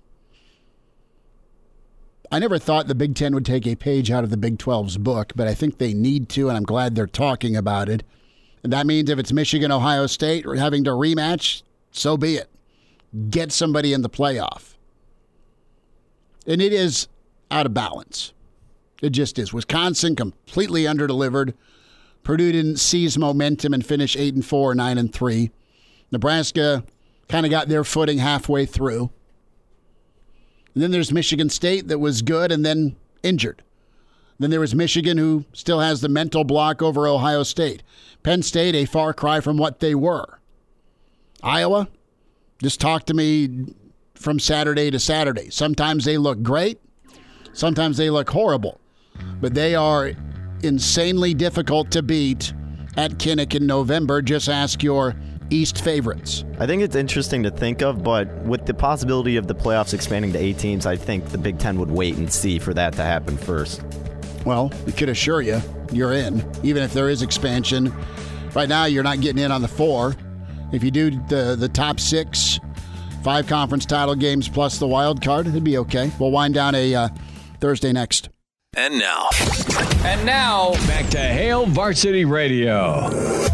I never thought the Big Ten would take a page out of the Big twelve's book, but I think they need to, and I'm glad they're talking about it. And that means if it's Michigan, Ohio State, or having to rematch, so be it. Get somebody in the playoff. And it is out of balance. It just is. Wisconsin completely underdelivered. Purdue didn't seize momentum and finish eight and four, nine and three. Nebraska kind of got their footing halfway through. And then there's Michigan State that was good and then injured. Then there was Michigan, who still has the mental block over Ohio State. Penn State, a far cry from what they were. Iowa, just talk to me from Saturday to Saturday. Sometimes they look great. Sometimes they look horrible. But they are insanely difficult to beat at Kinnick in November. Just ask your East favorites. I think it's interesting to think of, but with the possibility of the playoffs expanding to eight teams, I think the Big Ten would wait and see for that to happen first. Well, we could assure you you're in, even if there is expansion. Right now, you're not getting in on the four. If you do the, the top six, five conference title games plus the wild card, it'd be okay. We'll wind down a uh, Thursday next. And now. And now, back to Hail Varsity Radio.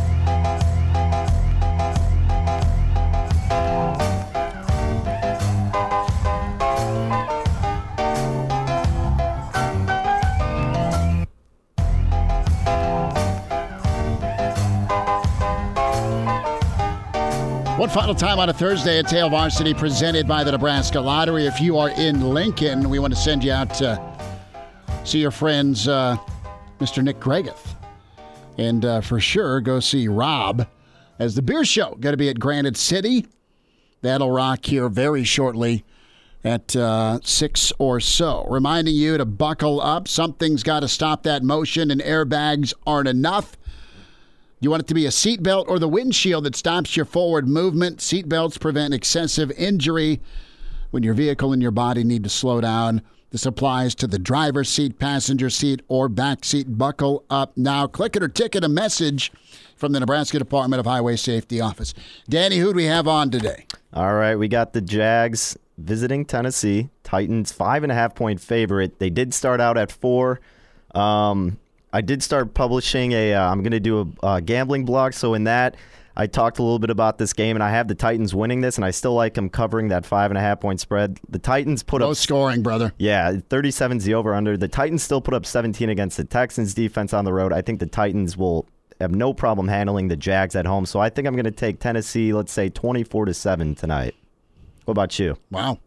One final time on a Thursday at Hail Varsity, presented by the Nebraska Lottery. If you are in Lincoln, we want to send you out to see your friends, uh, Mister Nick Gregath. And uh, for sure, go see Rob as the beer show. Going to be at Granite City. That'll rock here very shortly at uh, six or so. Reminding you to buckle up. Something's got to stop that motion, and airbags aren't enough. You want it to be a seatbelt or the windshield that stops your forward movement. Seatbelts prevent excessive injury when your vehicle and your body need to slow down. This applies to the driver's seat, passenger seat, or back seat. Buckle up now. Click it or ticket a message from the Nebraska Department of Highway Safety Office. Danny, who do we have on today? All right, we got the Jags visiting Tennessee. Titans, five and a half point favorite. They did start out at four. Um... I did start publishing a, uh, I'm going to do a uh, gambling blog. So in that, I talked a little bit about this game, and I have the Titans winning this, and I still like them covering that five and a half point spread. The Titans put Low up scoring, brother. Yeah, thirty-seven is the over under. The Titans still put up seventeen against the Texans defense on the road. I think the Titans will have no problem handling the Jags at home. So I think I'm going to take Tennessee, let's say twenty-four to seven tonight. What about you? Wow.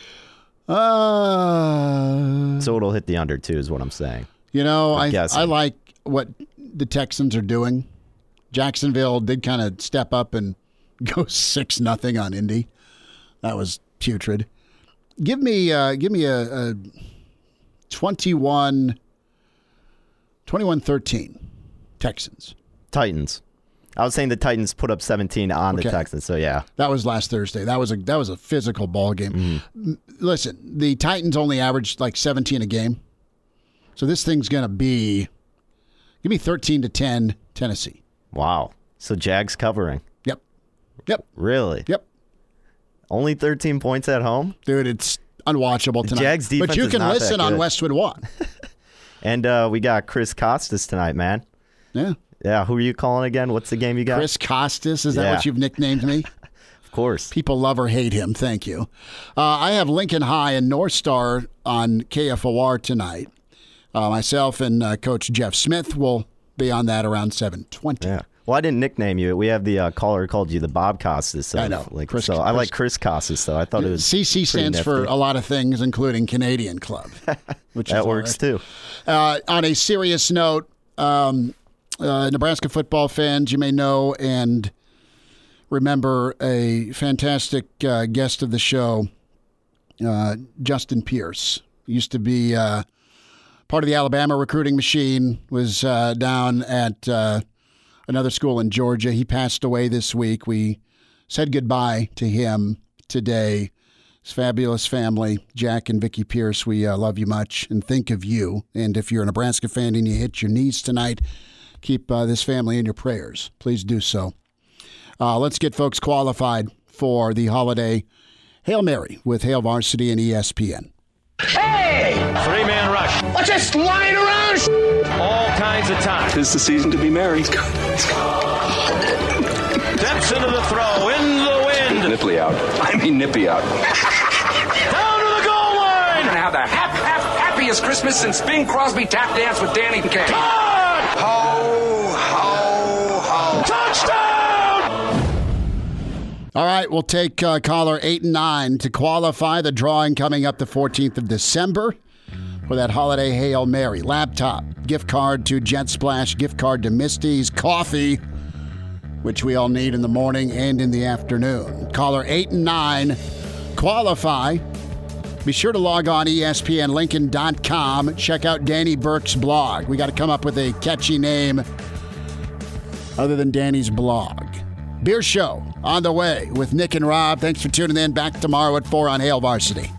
Uh, so it'll hit the under too, is what I'm saying. You know, I I like what the Texans are doing. Jacksonville did kind of step up and go six nothing on Indy. That was putrid. Give me uh, give me a, a twenty-one thirteen Texans. Titans. I was saying the Titans put up seventeen on okay. the Texans, so yeah. That was last Thursday. That was a that was a physical ball game. Mm-hmm. Listen, the Titans only averaged like seventeen a game. So this thing's going to be, give me thirteen to ten Tennessee. Wow. So Jags covering. Yep. Yep. Really? Yep. Only thirteen points at home? Dude, it's unwatchable tonight. The Jags defense But you is can not listen on Westwood One. And uh, we got Chris Costas tonight, man. Yeah. Yeah, who are you calling again? What's the game you got? Chris Costas, is that yeah. what you've nicknamed me? Of course. People love or hate him, thank you. Uh, I have Lincoln High and North Star on K F O R tonight. Uh, myself and uh, Coach Jeff Smith will be on that around seven twenty. Yeah. Well, I didn't nickname you. We have the uh, caller who called you the Bob Costas. So I know. Like, Chris, so Chris, I like Chris Costas, though. I thought it was C C stands nifty. for a lot of things, including Canadian Club. Which that is works, right. too. Uh, on a serious note, um, uh, Nebraska football fans, you may know and remember a fantastic uh, guest of the show, uh, Justin Pierce. Used to be... Uh, part of the Alabama recruiting machine, was uh, down at uh, another school in Georgia. He passed away this week. We said goodbye to him today. His fabulous family, Jack and Vicki Pierce, we uh, love you much and think of you. And if you're a Nebraska fan and you hit your knees tonight, keep uh, this family in your prayers. Please do so. Uh, let's get folks qualified for the holiday Hail Mary with Hail Varsity and E S P N. Hey! Three-man rush. What's just lying around? All kinds of time. Tis the season to be merry. Steps into the throw, in the wind. Nipply out. I mean nippy out. Down to the goal line. We're gonna have the hap, hap, happiest Christmas since Bing Crosby tap dance with Danny Kaye. Ho, ho, ho. Touchdown! All right, we'll take uh, caller eight and nine to qualify. The drawing coming up the fourteenth of December for that holiday Hail Mary. Laptop, gift card to Jet Splash, gift card to Misty's, coffee, which we all need in the morning and in the afternoon. Caller eight and nine, qualify. Be sure to log on E S P N Lincoln dot com. Check out Danny Burke's blog. We got to come up with a catchy name other than Danny's blog. Beer Show on the way with Nick and Rob. Thanks for tuning in. Back tomorrow at four on Hail Varsity.